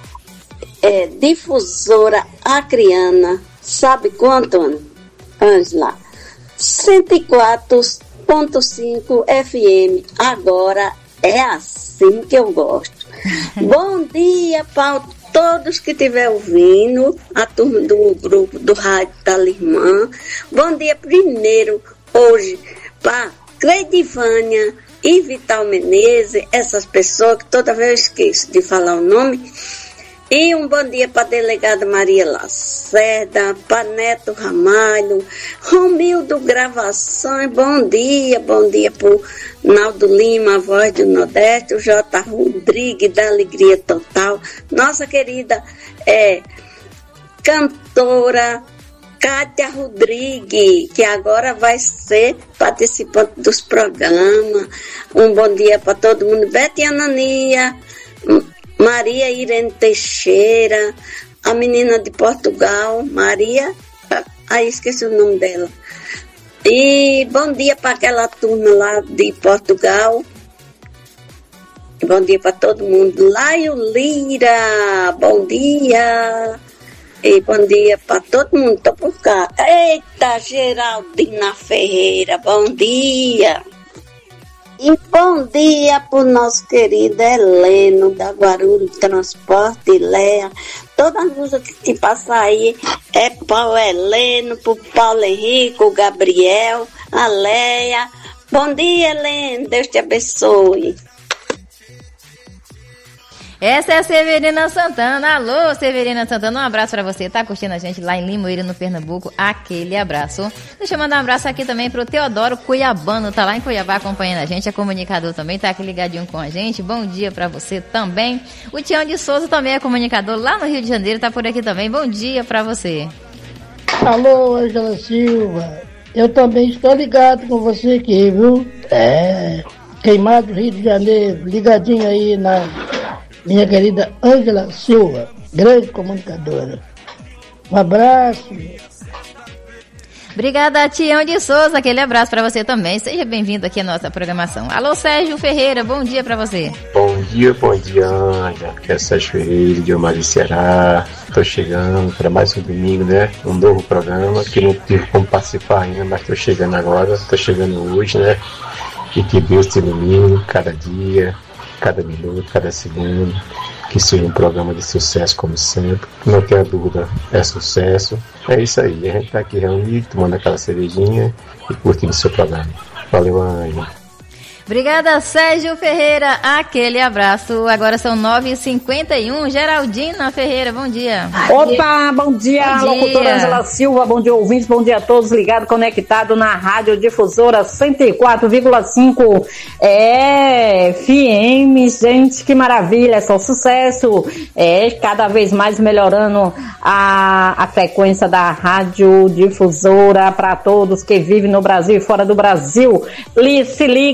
é, Difusora Acreana. Sabe quanto, Ângela? cento e quatro ponto cinco F M. Agora é assim que eu gosto. Bom dia para todos que estiver ouvindo, a turma do grupo do Rádio da Irmã. Bom dia primeiro hoje para Cleidivânia e Vital Menezes, essas pessoas que toda vez eu esqueço de falar o nome. E um bom dia para a delegada Maria Lacerda, para Neto Ramalho, Romildo Gravações, bom dia, bom dia para o Naldo Lima, a voz do Nordeste, o J. Rodrigues, da Alegria Total, nossa querida é, cantora Cátia Rodrigues, que agora vai ser participante dos programas. Um bom dia para todo mundo, Bete Anania, Maria Irene Teixeira, a menina de Portugal, Maria, aí esqueci o nome dela. E bom dia para aquela turma lá de Portugal. Bom dia para todo mundo. Laio Lira, bom dia. E bom dia para todo mundo, tô por cá. Eita, Geraldina Ferreira, bom dia. E bom dia para o nosso querido Heleno, da Guarulhos Transporte, Léa. Todas as músicas que passar aí é para o Heleno, para o Paulo Henrique, o Gabriel, a Léa. Bom dia, Heleno, Deus te abençoe. Essa é a Severina Santana. Alô, Severina Santana, um abraço pra você. Tá curtindo a gente lá em Limoeiro, no Pernambuco? Aquele abraço. Deixa eu mandar um abraço aqui também pro Teodoro Cuiabano, tá lá em Cuiabá acompanhando a gente. É comunicador também, tá aqui ligadinho com a gente. Bom dia pra você também. O Tião de Souza também é comunicador lá no Rio de Janeiro, tá por aqui também. Bom dia pra você. Alô, Ângela Silva. Eu também estou ligado com você aqui, viu? É, Queimado, Rio de Janeiro, ligadinho aí na... minha querida Ângela Silva, grande comunicadora. Um abraço. Obrigada, Tião de Souza. Aquele abraço para você também. Seja bem-vindo aqui à nossa programação. Alô, Sérgio Ferreira, bom dia para você. Bom dia, bom dia, Ângela. Aqui é Sérgio Ferreira, de Omar de Ceará. Estou chegando para mais um domingo, né? Um novo programa que não tive como participar ainda, mas estou chegando agora. Estou chegando hoje, né? E que Deus te ilumine cada dia, cada minuto, cada segundo, que seja um programa de sucesso como sempre, não tenha dúvida, é sucesso. É isso aí, a gente está aqui reunido, tomando aquela cervejinha e curtindo o seu programa. Valeu, Ângela. Obrigada, Sérgio Ferreira, aquele abraço. Agora são nove e cinquenta e um. Geraldina Ferreira, bom dia. Opa, bom dia, bom locutora dia. Ângela Silva, bom dia, ouvintes, bom dia a todos ligados, conectados na Rádio Difusora cento e quatro vírgula cinco é, F M, gente, que maravilha, é só sucesso, é, cada vez mais melhorando a, a frequência da Rádio Difusora para todos que vivem no Brasil e fora do Brasil. Se liga aí,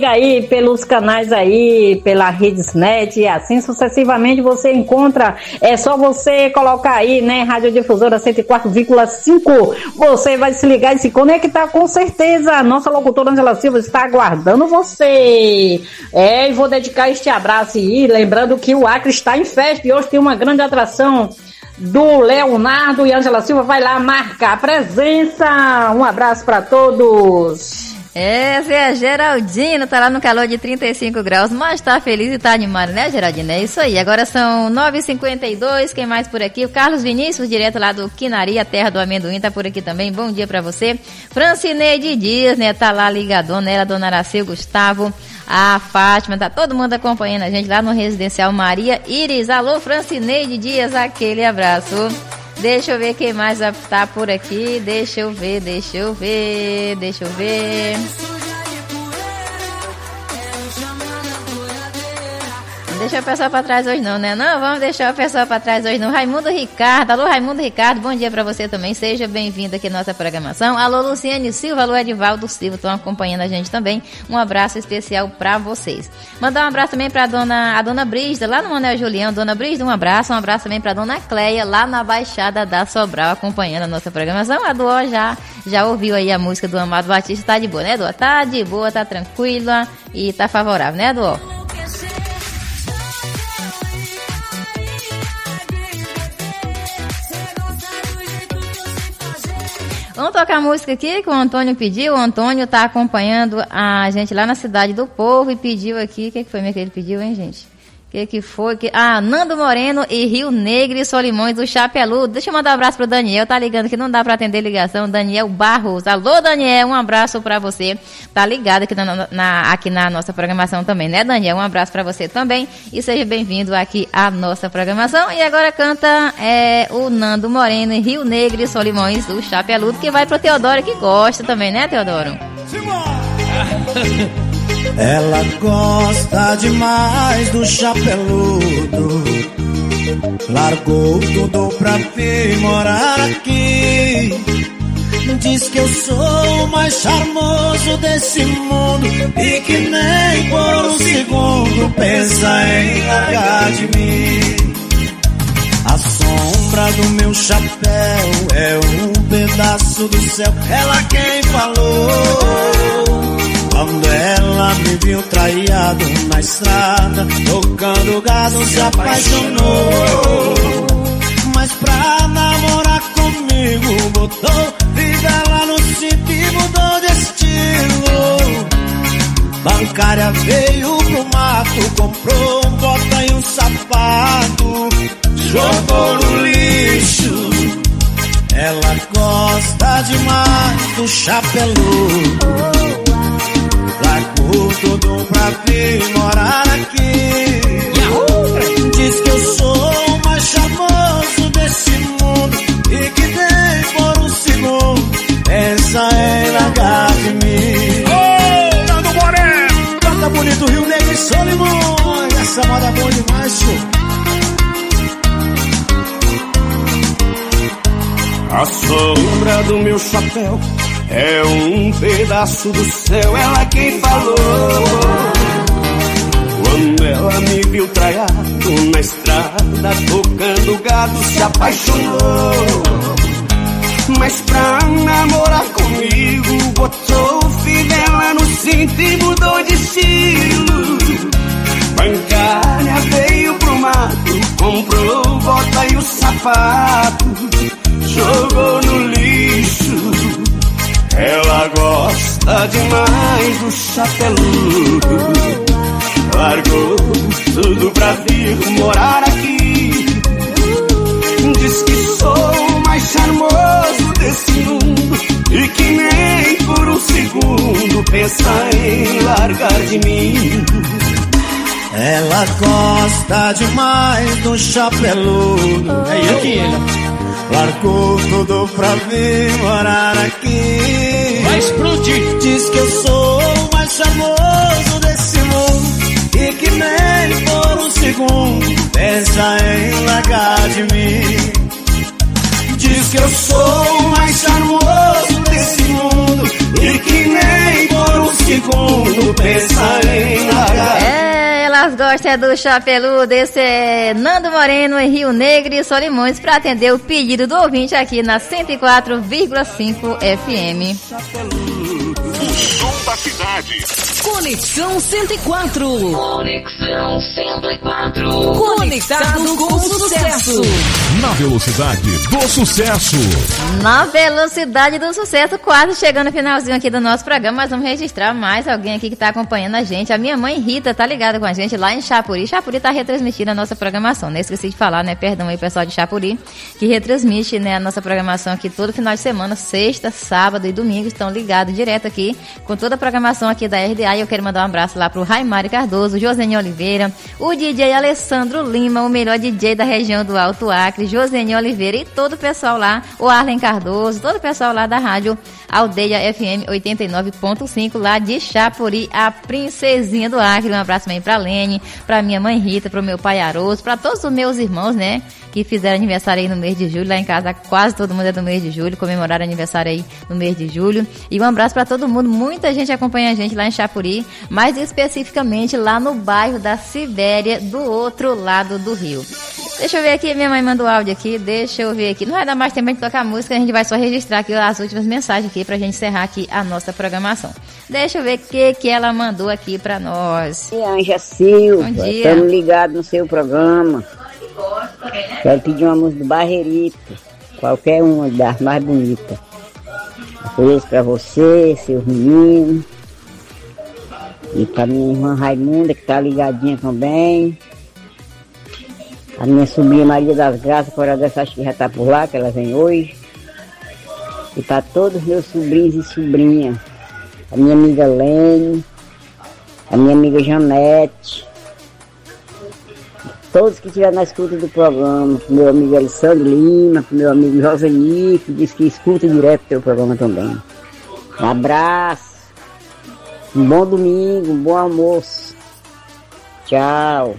pelos canais aí, pela Redesnet e assim sucessivamente você encontra, é só você colocar aí, né, Rádio Difusora cento e quatro vírgula cinco, você vai se ligar e se conectar com certeza. A nossa locutora Angela Silva está aguardando você. É, e vou dedicar este abraço aí, lembrando que o Acre está em festa e hoje tem uma grande atração do Leonardo, e Angela Silva vai lá marcar a presença. Um abraço para todos. Essa é a Geraldina, tá lá no calor de trinta e cinco graus, mas tá feliz e tá animada, né, Geraldina? É isso aí. Agora são nove e cinquenta e dois, quem mais por aqui? O Carlos Vinícius, direto lá do Quinaria, terra do amendoim, tá por aqui também. Bom dia pra você. Francineide Dias, né, tá lá ligadona, ela, Dona Aracil, Gustavo, a Fátima, tá todo mundo acompanhando a gente lá no Residencial Maria Iris. Alô, Francineide Dias, aquele abraço. Deixa eu ver quem mais tá por aqui. Deixa eu ver, deixa eu ver, deixa eu ver. Não deixa o pessoal pra trás hoje não, né? Não, vamos deixar o pessoal pra trás hoje não. Raimundo Ricardo, alô Raimundo Ricardo, bom dia pra você também. Seja bem-vindo aqui à nossa programação. Alô Luciane Silva, alô Edivaldo Silva, estão acompanhando a gente também. Um abraço especial pra vocês. Mandar um abraço também pra dona, a dona Brígida, lá no Manuel Julião. Dona Brígida, um abraço. Um abraço também pra dona Cleia, lá na Baixada da Sobral, acompanhando a nossa programação. A Dó já, já ouviu aí a música do Amado Batista, tá de boa, né, Dó? Tá de boa, tá tranquila e tá favorável, né, Dó? Vamos tocar a música aqui que o Antônio pediu. O Antônio tá acompanhando a gente lá na Cidade do Povo e pediu aqui, o que, que foi mesmo que ele pediu, hein, gente? O que, que foi? Que... Ah, Nando Moreno e Rio Negro e Solimões do Chapeludo. Deixa eu mandar um abraço pro Daniel, tá ligando que não dá pra atender ligação. Daniel Barros. Alô, Daniel, um abraço pra você. Tá ligado aqui na, na, aqui na nossa programação também, né, Daniel? Um abraço pra você também e seja bem-vindo aqui à nossa programação. E agora canta é, o Nando Moreno e Rio Negro e Solimões do Chapeludo, que vai pro Teodoro, que gosta também, né, Teodoro? Ela gosta demais do chapeludo, largou tudo pra vir morar aqui. Diz que eu sou o mais charmoso desse mundo e que nem por um segundo pensa em largar de mim. A sombra do meu chapéu é um pedaço do céu, ela quem falou. Quando ela me viu traído na estrada, tocando gado, se apaixonou. Mas pra namorar comigo, botou fivela no cinto e mudou de estilo. Bancária veio pro mato, comprou um bota e um sapato, jogou no lixo. Ela gosta demais do chapeludo, largou tudo pra vir morar aqui. Diz que eu sou o mais charmoso desse mundo e que nem por um segundo pensa em largar de mim. Ô, Nando Moreno, canta bonito Rio Negro e Solimões. Essa moda é boa demais, senhor. A sombra do meu chapéu é um pedaço do céu, ela quem falou. Quando ela me viu traiado na estrada, tocando gado, se apaixonou. Mas pra namorar comigo, botou fivela no cinto e mudou de estilo. Bancária veio pro mato, comprou bota e o sapato, jogou no lixo. Ela gosta demais do chapeludo, largou tudo pra vir morar aqui. Diz que sou o mais charmoso desse mundo e que nem por um segundo pensa em largar de mim. Ela gosta demais do chapeludo, é aqui ele. Largou tudo pra vir morar aqui. Vai explodir. Diz que eu sou o mais charmoso desse mundo e que nem por um segundo pensa em largar de mim. Diz que eu sou o mais charmoso desse mundo e que nem por um segundo pensa em gosta é do Chapeludo. Esse é Nando Moreno em Rio Negro e Solimões para atender o pedido do ouvinte aqui na cento e quatro vírgula cinco F M. O som da cidade. Conexão cento e quatro. Conexão cento e quatro. Conectado com sucesso. Na velocidade do sucesso. Na velocidade do sucesso, quase chegando no finalzinho aqui do nosso programa, mas vamos registrar mais alguém aqui que está acompanhando a gente. A minha mãe Rita tá ligada com a gente lá em Chapuri. Chapuri tá retransmitindo a nossa programação, né? Esqueci de falar, né? Perdão aí, pessoal de Chapuri, que retransmite, né, a nossa programação aqui todo final de semana, sexta, sábado e domingo. Estão ligados direto aqui com toda a programação aqui da R D A. E eu quero mandar um abraço lá pro Raimari Cardoso, Josene Oliveira, o D J Alessandro Lima, o melhor D J da região do Alto Acre, Josene Oliveira e todo o pessoal lá, o Arlen Cardoso, todo o pessoal lá da rádio Aldeia F M oitenta e nove ponto cinco, lá de Chapuri, a princesinha do Acre. Um abraço também pra Lene, pra minha mãe Rita, pro meu pai Aroso, pra todos os meus irmãos, né, que fizeram aniversário aí no mês de julho. Lá em casa quase todo mundo é do mês de julho, comemoraram aniversário aí no mês de julho. E um abraço pra todo mundo, muita gente acompanha a gente lá em Chapuri, mais especificamente lá no bairro da Sibéria, do outro lado do rio. Deixa eu ver aqui, minha mãe mandou áudio aqui, deixa eu ver aqui. Não vai dar mais tempo de tocar música, a gente vai só registrar aqui as últimas mensagens aqui pra gente encerrar aqui a nossa programação. Deixa eu ver o que, que ela mandou aqui pra nós. Anja Silva, bom dia. Estamos ligados no seu programa. Quero pedir uma música do Barreirito, qualquer uma das mais bonitas. Ofereço pra você, seus meninos. E pra minha irmã Raimunda, que tá ligadinha também. A minha sobrinha Maria das Graças, fora dessa, acho que já tá por lá, que ela vem hoje. E pra todos os meus sobrinhos e sobrinhas. A minha amiga Lene, a minha amiga Janete. Todos que estiveram na escuta do programa. Pro meu amigo Alessandro Lima, pro meu amigo Joseni, que diz que escuta direto o teu programa também. Um abraço. Um bom domingo, um bom almoço. Tchau.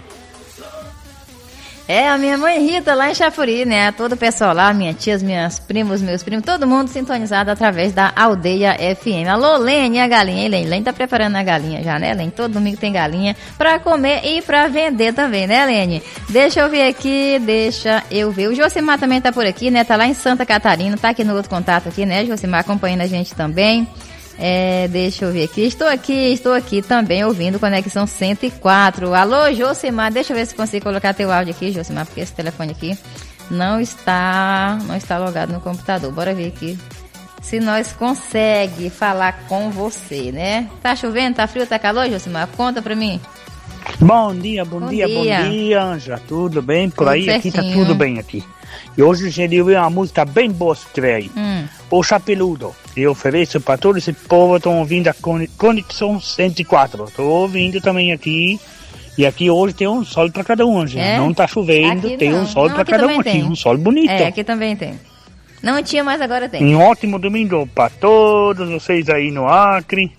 É, a minha mãe Rita lá em Chapuri, né? Todo o pessoal lá, minhas tias, minhas primos, meus primos, todo mundo sintonizado através da Aldeia F M. Alô, Lene, a galinha. Hein, Lene? Lene tá preparando a galinha já, né, Lene? Todo domingo tem galinha pra comer e pra vender também, né, Lene? Deixa eu ver aqui, deixa eu ver. O Josimar também tá por aqui, né? Tá lá em Santa Catarina, tá aqui no outro contato aqui, né? Josimar acompanhando a gente também. É, deixa eu ver aqui, estou aqui, estou aqui também ouvindo Conexão cento e quatro. Alô, Josimar, deixa eu ver se consigo colocar teu áudio aqui, Josimar, porque esse telefone aqui não está, não está logado no computador. Bora ver aqui se nós consegue falar com você, né? Tá chovendo, tá frio, tá calor, Josimar? Conta pra mim. Bom dia, bom, bom dia, dia, bom dia, Anja. Tudo bem por tudo aí? certinho. Aqui tá tudo bem aqui. E hoje eu queria ouvir uma música bem boa se tiver aí. Hum. O Chapeludo. Eu ofereço para todo esse povo que estão ouvindo a Conexão cento e quatro. Estou ouvindo também aqui. E aqui hoje tem um sol para cada um, Anja. É? Não tá chovendo, aqui tem não. um sol para cada um tem. aqui. Um sol bonito. É, aqui também tem. Não tinha, mas agora tem. Um ótimo domingo para todos vocês aí no Acre.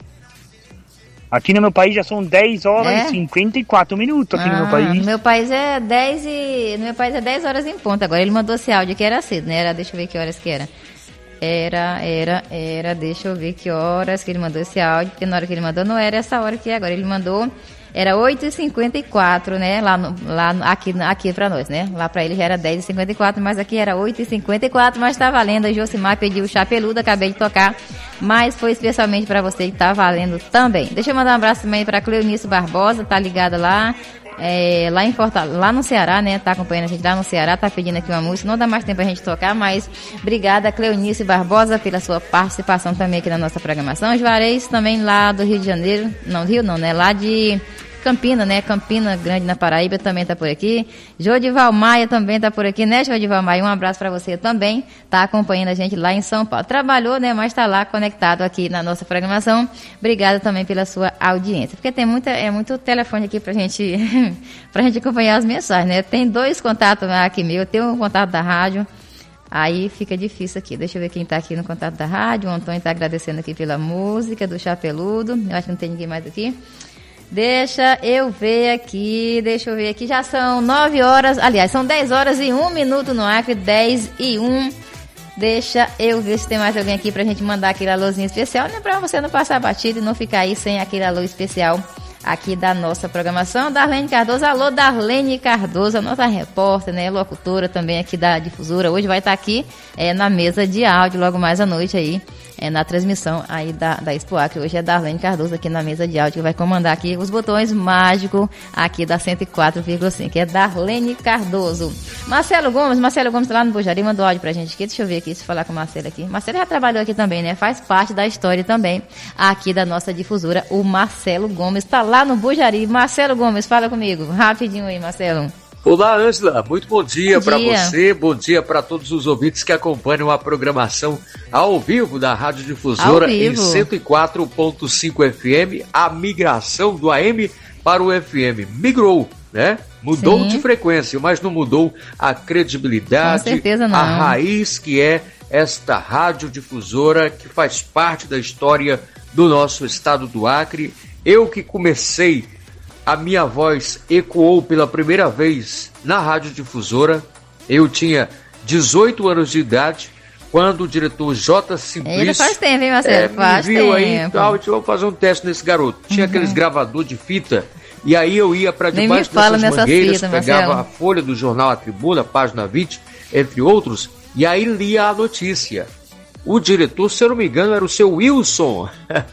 Aqui no meu país já são dez horas é? e cinquenta e quatro minutos aqui ah, no meu país. No meu país é dez e no meu país é dez horas em ponto. Agora ele mandou esse áudio que era cedo, né? Era, deixa eu ver que horas que era. Era, era, era, deixa eu ver que horas que ele mandou esse áudio, porque na hora que ele mandou não era essa hora que é agora. Ele mandou, era oito e cinquenta e quatro, né? Lá, no, lá no, aqui, aqui pra nós, né? Lá pra ele já era dez e cinquenta e quatro, mas aqui era oito e cinquenta e quatro, mas tá valendo. A Josimar pediu o Chapeludo, acabei de tocar, mas foi especialmente pra você que tá valendo também. Deixa eu mandar um abraço também pra Cleonice Barbosa, tá ligada lá. É, lá em Fortaleza, lá no Ceará, né? Tá acompanhando a gente lá no Ceará, tá pedindo aqui uma música. Não dá mais tempo pra gente tocar, mas obrigada, Cleonice Barbosa, pela sua participação também aqui na nossa programação. Juarez também lá do Rio de Janeiro, não, Rio não, né? Lá de Campina, né? Campina Grande na Paraíba também tá por aqui. Jodival Maia também tá por aqui, né, Jodival Maia? Um abraço pra você também, tá acompanhando a gente lá em São Paulo. Trabalhou, né? Mas tá lá conectado aqui na nossa programação. Obrigada também pela sua audiência. Porque tem muita, é muito telefone aqui pra gente, pra gente acompanhar as mensagens, né? Tem dois contatos aqui meu, tem um contato da rádio. Aí fica difícil aqui. Deixa eu ver quem tá aqui no contato da rádio. O Antônio tá agradecendo aqui pela música do Chapeludo. Eu acho que não tem ninguém mais aqui. Deixa eu ver aqui, deixa eu ver aqui, já são nove horas, aliás, são dez horas e um minuto no Acre, dez e um. Deixa eu ver se tem mais alguém aqui pra gente mandar aquele alôzinho especial, né? Pra você não passar batido e não ficar aí sem aquele alô especial aqui da nossa programação. Darlene Cardoso, alô Darlene Cardoso, a nossa repórter, né, locutora também aqui da Difusora. Hoje vai estar aqui é, na mesa de áudio, logo mais à noite aí, é, na transmissão aí da, da Expo Acre. Hoje é Darlene Cardoso aqui na mesa de áudio, que vai comandar aqui os botões mágicos aqui da cento e quatro vírgula cinco. É Darlene Cardoso. Marcelo Gomes, Marcelo Gomes tá lá no Bujari, mandou áudio pra gente aqui. Deixa eu ver aqui, se falar com o Marcelo aqui. Marcelo já trabalhou aqui também, né? Faz parte da história também aqui da nossa difusora. O Marcelo Gomes tá lá no Bujari. Marcelo Gomes, fala comigo. Rapidinho aí, Marcelo. Olá, Ângela. Muito bom dia, Bom para dia. você. Bom dia para todos os ouvintes que acompanham a programação ao vivo da Rádio Difusora Ao em vivo. cento e quatro ponto cinco F M. A migração do A M para o F M migrou, né? Mudou Sim. de frequência, mas não mudou a credibilidade, Com certeza não. a raiz que é esta Rádio Difusora que faz parte da história do nosso estado do Acre. Eu que comecei, a minha voz ecoou pela primeira vez na Rádio Difusora. Eu tinha dezoito anos de idade quando o diretor J. Simplício Ele faz tempo, hein, Marcelo? é, me Faz viu aí e tempo. tal, então vamos fazer um teste nesse garoto. Tinha Uhum. aqueles gravador de fita e aí eu ia para Nem debaixo me fala dessas nessas mangueiras, fitas, pegava Marcelo. a folha do jornal A Tribuna, página vinte, entre outros, e aí lia a notícia. O diretor, se eu não me engano, era o seu Wilson,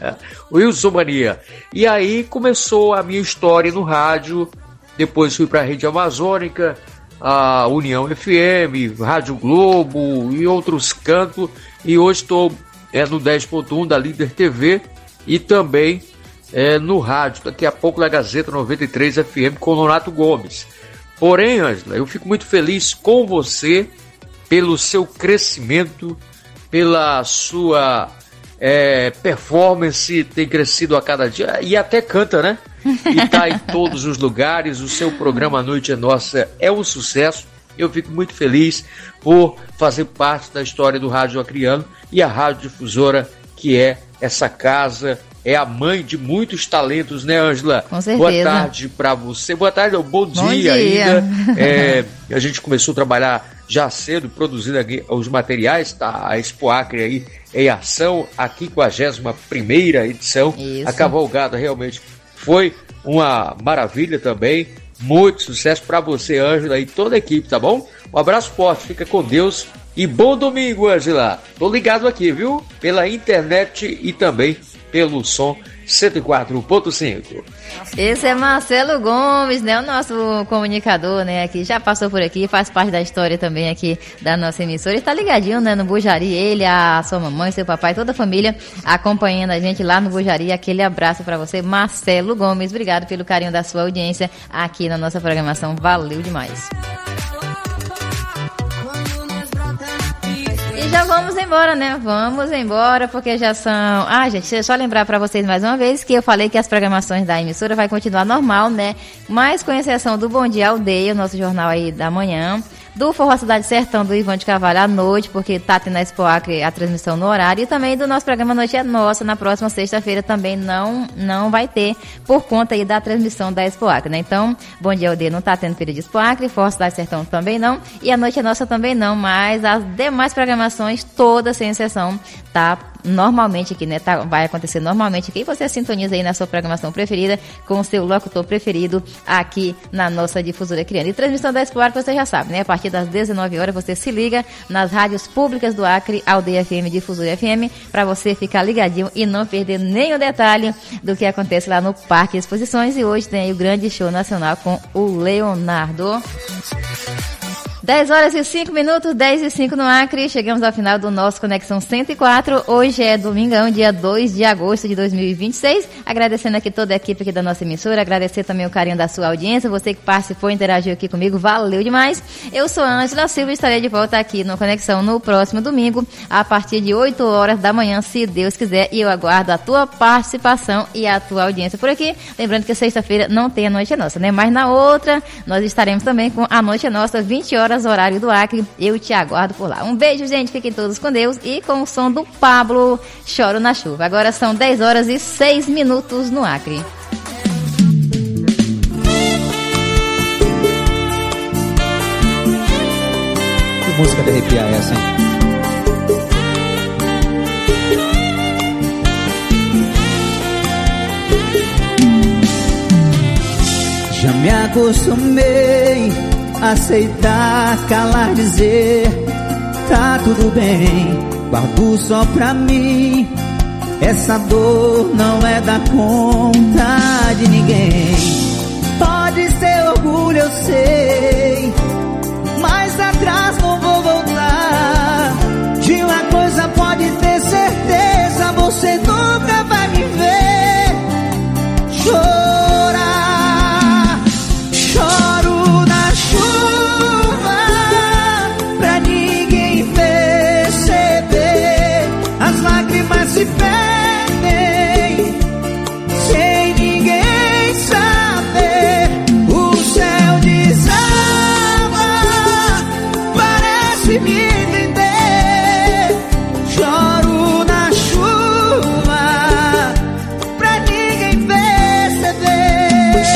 Wilson Mania. E aí começou a minha história no rádio, depois fui para a Rede Amazônica, a União F M, Rádio Globo e outros cantos, e hoje estou é, no dez ponto um da Líder T V e também é, no rádio, daqui a pouco na Gazeta noventa e três F M com Nonato Gomes. Porém, Ângela, eu fico muito feliz com você pelo seu crescimento, pela sua é, performance, tem crescido a cada dia, e até canta, né? E tá em todos os lugares, o seu programa A Noite é Nossa é um sucesso. Eu fico muito feliz por fazer parte da história do rádio acreano e a Rádio Difusora, que é essa casa, é a mãe de muitos talentos, né, Ângela? Com certeza. Boa tarde para você. Boa tarde, não, bom, Bom dia, dia. ainda. É, a gente começou a trabalhar já cedo, produzindo aqui os materiais, tá? A Expo Acre aí em ação, a quinquagésima primeira edição. Isso. A cavalgada realmente foi uma maravilha também. Muito sucesso para você, Ângela, e toda a equipe, tá bom? Um abraço forte, fica com Deus e bom domingo, Ângela. Tô ligado aqui, viu? Pela internet e também pelo som cento e quatro ponto cinco. Esse é Marcelo Gomes, né? O nosso comunicador, né? Aqui já passou por aqui, faz parte da história também aqui da nossa emissora. Ele tá ligadinho, né? No Bujari, ele, a sua mamãe, seu papai, toda a família acompanhando a gente lá no Bujari. Aquele abraço pra você, Marcelo Gomes. Obrigado pelo carinho da sua audiência aqui na nossa programação. Valeu demais. E já vamos embora, né? Vamos embora, porque já são... Ah, gente, deixa eu só lembrar pra vocês mais uma vez que eu falei que as programações da emissora vai continuar normal, né? Mas com exceção do Bom Dia Aldeia, o nosso jornal aí da manhã, do Forró Cidade Sertão, do Ivan de Carvalho à noite, porque tá tendo na Expo Acre a transmissão no horário, e também do nosso programa Noite é Nossa, na próxima sexta-feira também não, não vai ter, por conta aí da transmissão da Expo Acre, né? Então, Bom Dia Aldeia não tá tendo período de Expo Acre, Forró Cidade Sertão também não, e a Noite é Nossa também não, mas as demais programações, todas sem exceção, tá normalmente aqui, né? Tá, vai acontecer normalmente aqui. E você sintoniza aí na sua programação preferida com o seu locutor preferido aqui na nossa difusora criando. E transmissão da Expo Acre, você já sabe, né? A partir das dezenove horas você se liga nas rádios públicas do Acre, Aldeia F M, Difusora F M, para você ficar ligadinho e não perder nenhum detalhe do que acontece lá no Parque Exposições. E hoje tem aí o grande show nacional com o Leonardo. dez horas e cinco minutos, dez e cinco no Acre, chegamos ao final do nosso Conexão cento e quatro, hoje é domingão, dia dois de agosto de dois mil e vinte e seis, agradecendo aqui toda a equipe aqui da nossa emissora, agradecer também o carinho da sua audiência, você que participou e interagiu aqui comigo, valeu demais. Eu sou a Ângela Silva e estarei de volta aqui no Conexão no próximo domingo, a partir de oito horas da manhã, se Deus quiser, e eu aguardo a tua participação e a tua audiência por aqui, lembrando que sexta-feira não tem a Noite é Nossa, né? Mas na outra, nós estaremos também com a Noite é Nossa, vinte horas, horário do Acre, eu te aguardo por lá. Um beijo, gente, fiquem todos com Deus e com o som do Pablo, Choro na Chuva. Agora são dez horas e seis minutos no Acre. Que música de arrepiar é essa, hein? acostumei a aceitar, calar, dizer tá tudo bem, guardo só pra mim. Essa dor não é da conta de ninguém. Pode ser orgulho, eu sei, mas atrás não vou voltar. De uma coisa pode ter certeza, você nunca vai me ver chorar. Choro na chuva pra ninguém perceber. As lágrimas se perdem sem ninguém saber. O céu desaba, parece me entender. Choro na chuva pra ninguém perceber.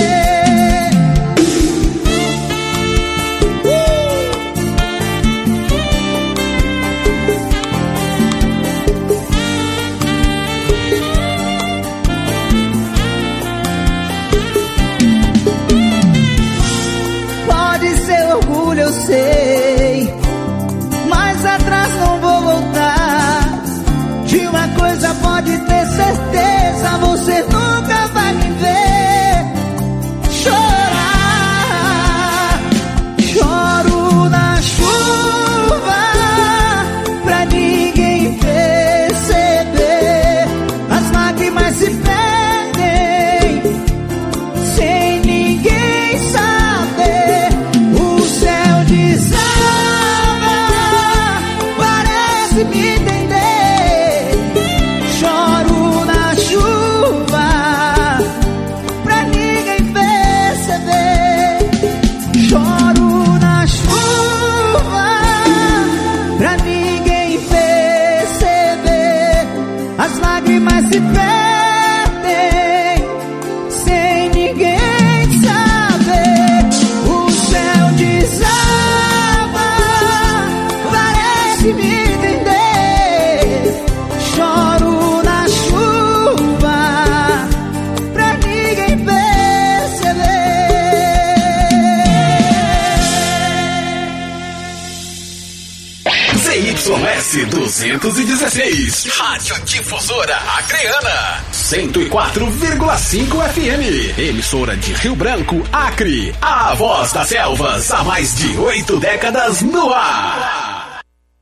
Pode ser orgulho, eu sei, mas atrás não vou voltar. De uma coisa pode ter certeza, você nunca vai me ver chorar. Choro na chuva pra ninguém perceber. As lágrimas se perdem sem ninguém saber. O céu desaba, parece me entender. Choro na chuva pra ninguém perceber. Choro na chuva pra ninguém perceber. As lágrimas se perdem sem ninguém saber. O céu desaba, parece me entender. Choro na chuva pra ninguém perceber. Z Y S duzentos e dezesseis, Rádio Difusora Acreana, cento e quatro vírgula cinco F M, emissora de Rio Branco, Acre, a voz das selvas, há mais de oito décadas no ar.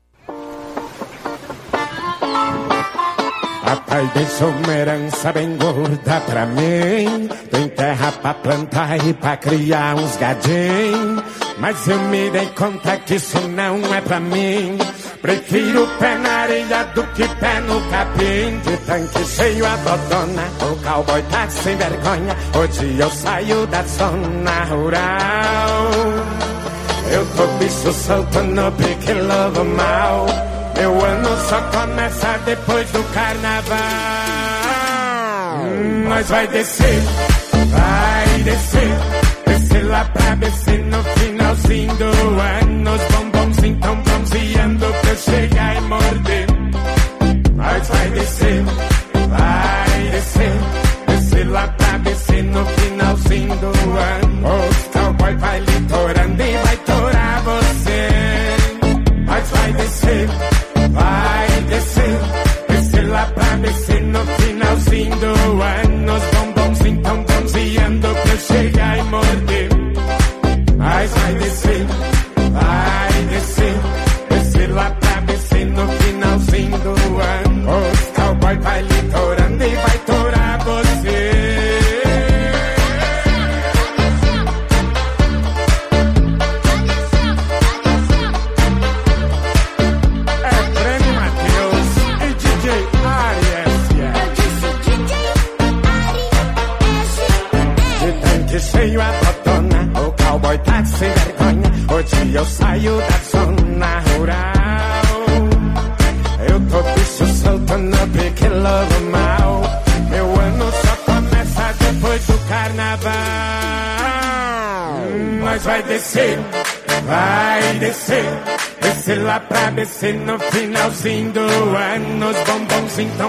Papai deixou uma herança bem gorda pra mim. Tem terra pra plantar e pra criar uns gadinhos. Mas eu me dei conta que isso não é pra mim. Prefiro pé na areia do que pé no capim. De tanque cheio a dodona, o cowboy tá sem vergonha. Hoje eu saio da zona rural. Eu tô bicho solto no pique lobo mal. Meu ano só começa depois do carnaval. Hum, nós vai descer, vai descer. Descer lá pra descer no finalzinho do ano. Os bombons então bronzeando pra eu chegar e morder. Nós vai descer, vai descer. Descer lá pra descer no finalzinho do ano. Os cowboy vai litorando e vai torar você. Nós vai descer, vai descer, descer lá pra descer no finalzinho do ano. Os bombons então bronzeando pra eu chegar e morder. Mas vai descer, vai descer, descer lá pra descer no finalzinho do ano. Os cowboy vai litorando e vai torar você. Cheio a botona, o cowboy tá sem vergonha. Hoje eu saio da zona rural. Eu tô bicho solto no pique lobo mal. Meu ano só começa depois do carnaval. Hum, mas vai descer, vai descer. Descer lá pra descer no finalzinho do ano. Os bombons então